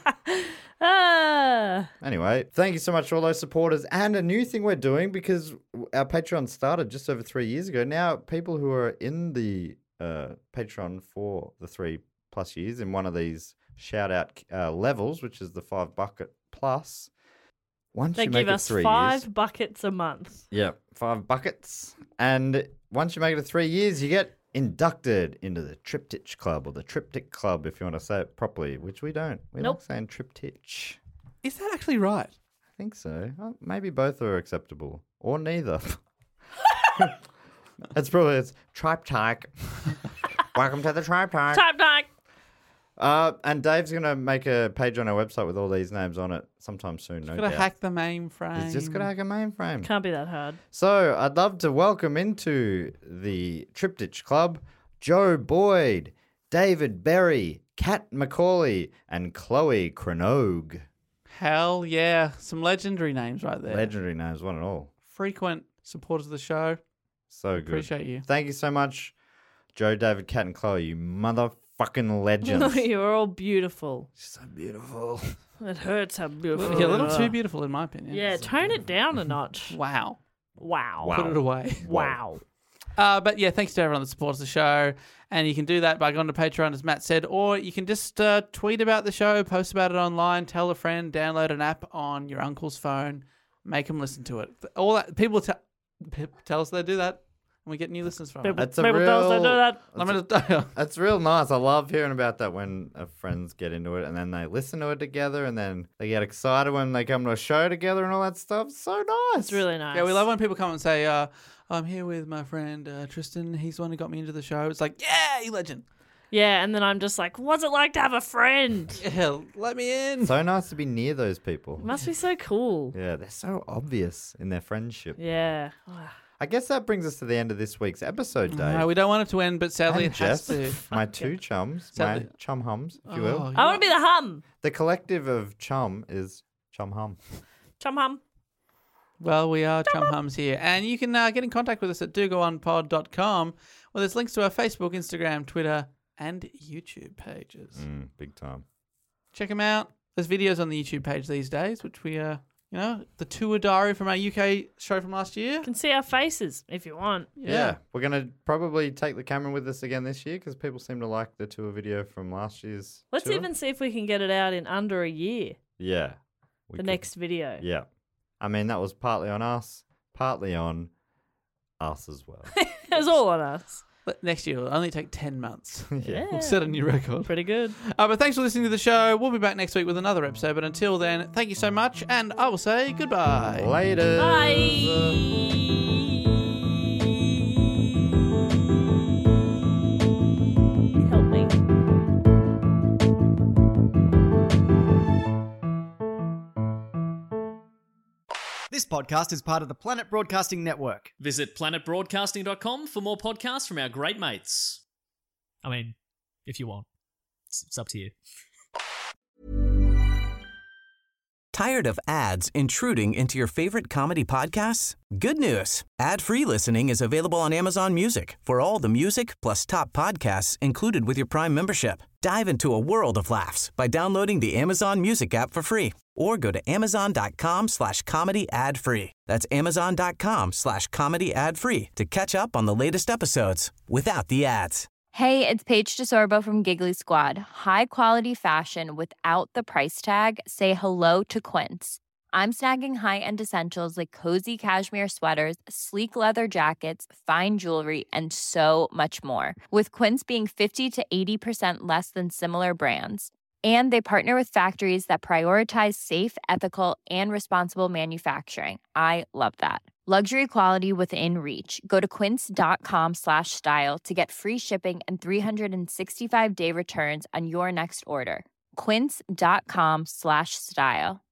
Ah. Anyway, thank you so much to all those supporters. And a new thing we're doing, because our Patreon started just over three years ago. Now, people who are in the uh, Patreon for the three plus years in one of these shout out uh, levels, which is the five bucket plus, once They you make give it us three five years, buckets a month. yeah, five buckets. And once you make it to three years, you get inducted into the Triptych Club, or the Triptych Club, if you want to say it properly, which we don't. We Nope. like saying Triptych. Is that actually right? I think so. Well, maybe both are acceptable, or neither. It's probably it's Triptych. Welcome to the Triptych. Type type. Uh, and Dave's gonna make a page on our website with all these names on it sometime soon. No Gotta doubt. hack the mainframe. He's just gonna hack a mainframe. Can't be that hard. So I'd love to welcome into the Triptych Club Joe Boyd, David Berry, Kat Macaulay, and Chloe Cronogue. Hell yeah. Some legendary names right there. Legendary names, one and all. Frequent supporters of the show. So good. Appreciate you. Thank you so much, Joe, David, Kat, and Chloe. You motherfucking legends. You're all beautiful. So beautiful. It hurts how beautiful. Yeah, a little you too are. beautiful in my opinion. Yeah, tone it down a notch. Wow. Wow. Wow. Put it away. Wow. Uh, but yeah, thanks to everyone that supports the show. And you can do that by going to Patreon, as Matt said, or you can just uh, tweet about the show, post about it online, tell a friend, download an app on your uncle's phone, make them listen to it. All that people te- p- tell us they do that, and we get new listeners from People, it. That's a people tell us they real- do that. I'm gonna, That's real nice. I love hearing about that when uh, friends get into it and then they listen to it together and then they get excited when they come to a show together and all that stuff. So nice. It's really nice. yeah, we love when people come and say, uh, "I'm here with my friend uh, Tristan. He's the one who got me into the show." It's like, yeah, you legend. Yeah, and then I'm just like, what's it like to have a friend? Yeah, let me in. So nice to be near those people. It must be so cool. Yeah, they're so obvious in their friendship. Yeah. I guess that brings us to the end of this week's episode, Dave. Uh, we don't want it to end, but sadly and it has Jess, to. my two chums, my Sadly- chum hums, if you will. Oh, I want to be the hum. The collective of chum is chum hum. Chum hum. Well, we are Chum Hums here. And you can uh, get in contact with us at do go on pod dot com, where there's links to our Facebook, Instagram, Twitter, and YouTube pages. Mm, big time. Check them out. There's videos on the YouTube page these days, which we, uh, you know, the tour diary from our U K show from last year. You can see our faces if you want. Yeah. We're going to probably take the camera with us again this year because people seem to like the tour video from last year's Let's tour. even see if we can get it out in under a year. Yeah. we The could- next video. Yeah. I mean, that was partly on us, partly on us as well. It was all on us. But next year it'll only take ten months. yeah. We'll set a new record. Pretty good. Uh, but thanks for listening to the show. We'll be back next week with another episode. But until then, thank you so much. And I will say goodbye. Later. Help me. This This podcast is part of the Planet Broadcasting Network. Visit planet broadcasting dot com for more podcasts from our great mates. I mean, if you want. It's, it's up to you. Tired of ads intruding into your favorite comedy podcasts? Good news. Ad-free listening is available on Amazon Music for all the music plus top podcasts included with your Prime membership. Dive into a world of laughs by downloading the Amazon Music app for free or go to amazon.com slash comedy ad free. That's amazon.com slash comedy ad free to catch up on the latest episodes without the ads. Hey, it's Paige DeSorbo from Giggly Squad. High quality fashion without the price tag. Say hello to Quince. I'm snagging high-end essentials like cozy cashmere sweaters, sleek leather jackets, fine jewelry, and so much more. With Quince being fifty to eighty percent less than similar brands. And they partner with factories that prioritize safe, ethical, and responsible manufacturing. I love that. Luxury quality within reach. Go to quince.com slash style to get free shipping and three sixty-five day returns on your next order. Quince.com slash style.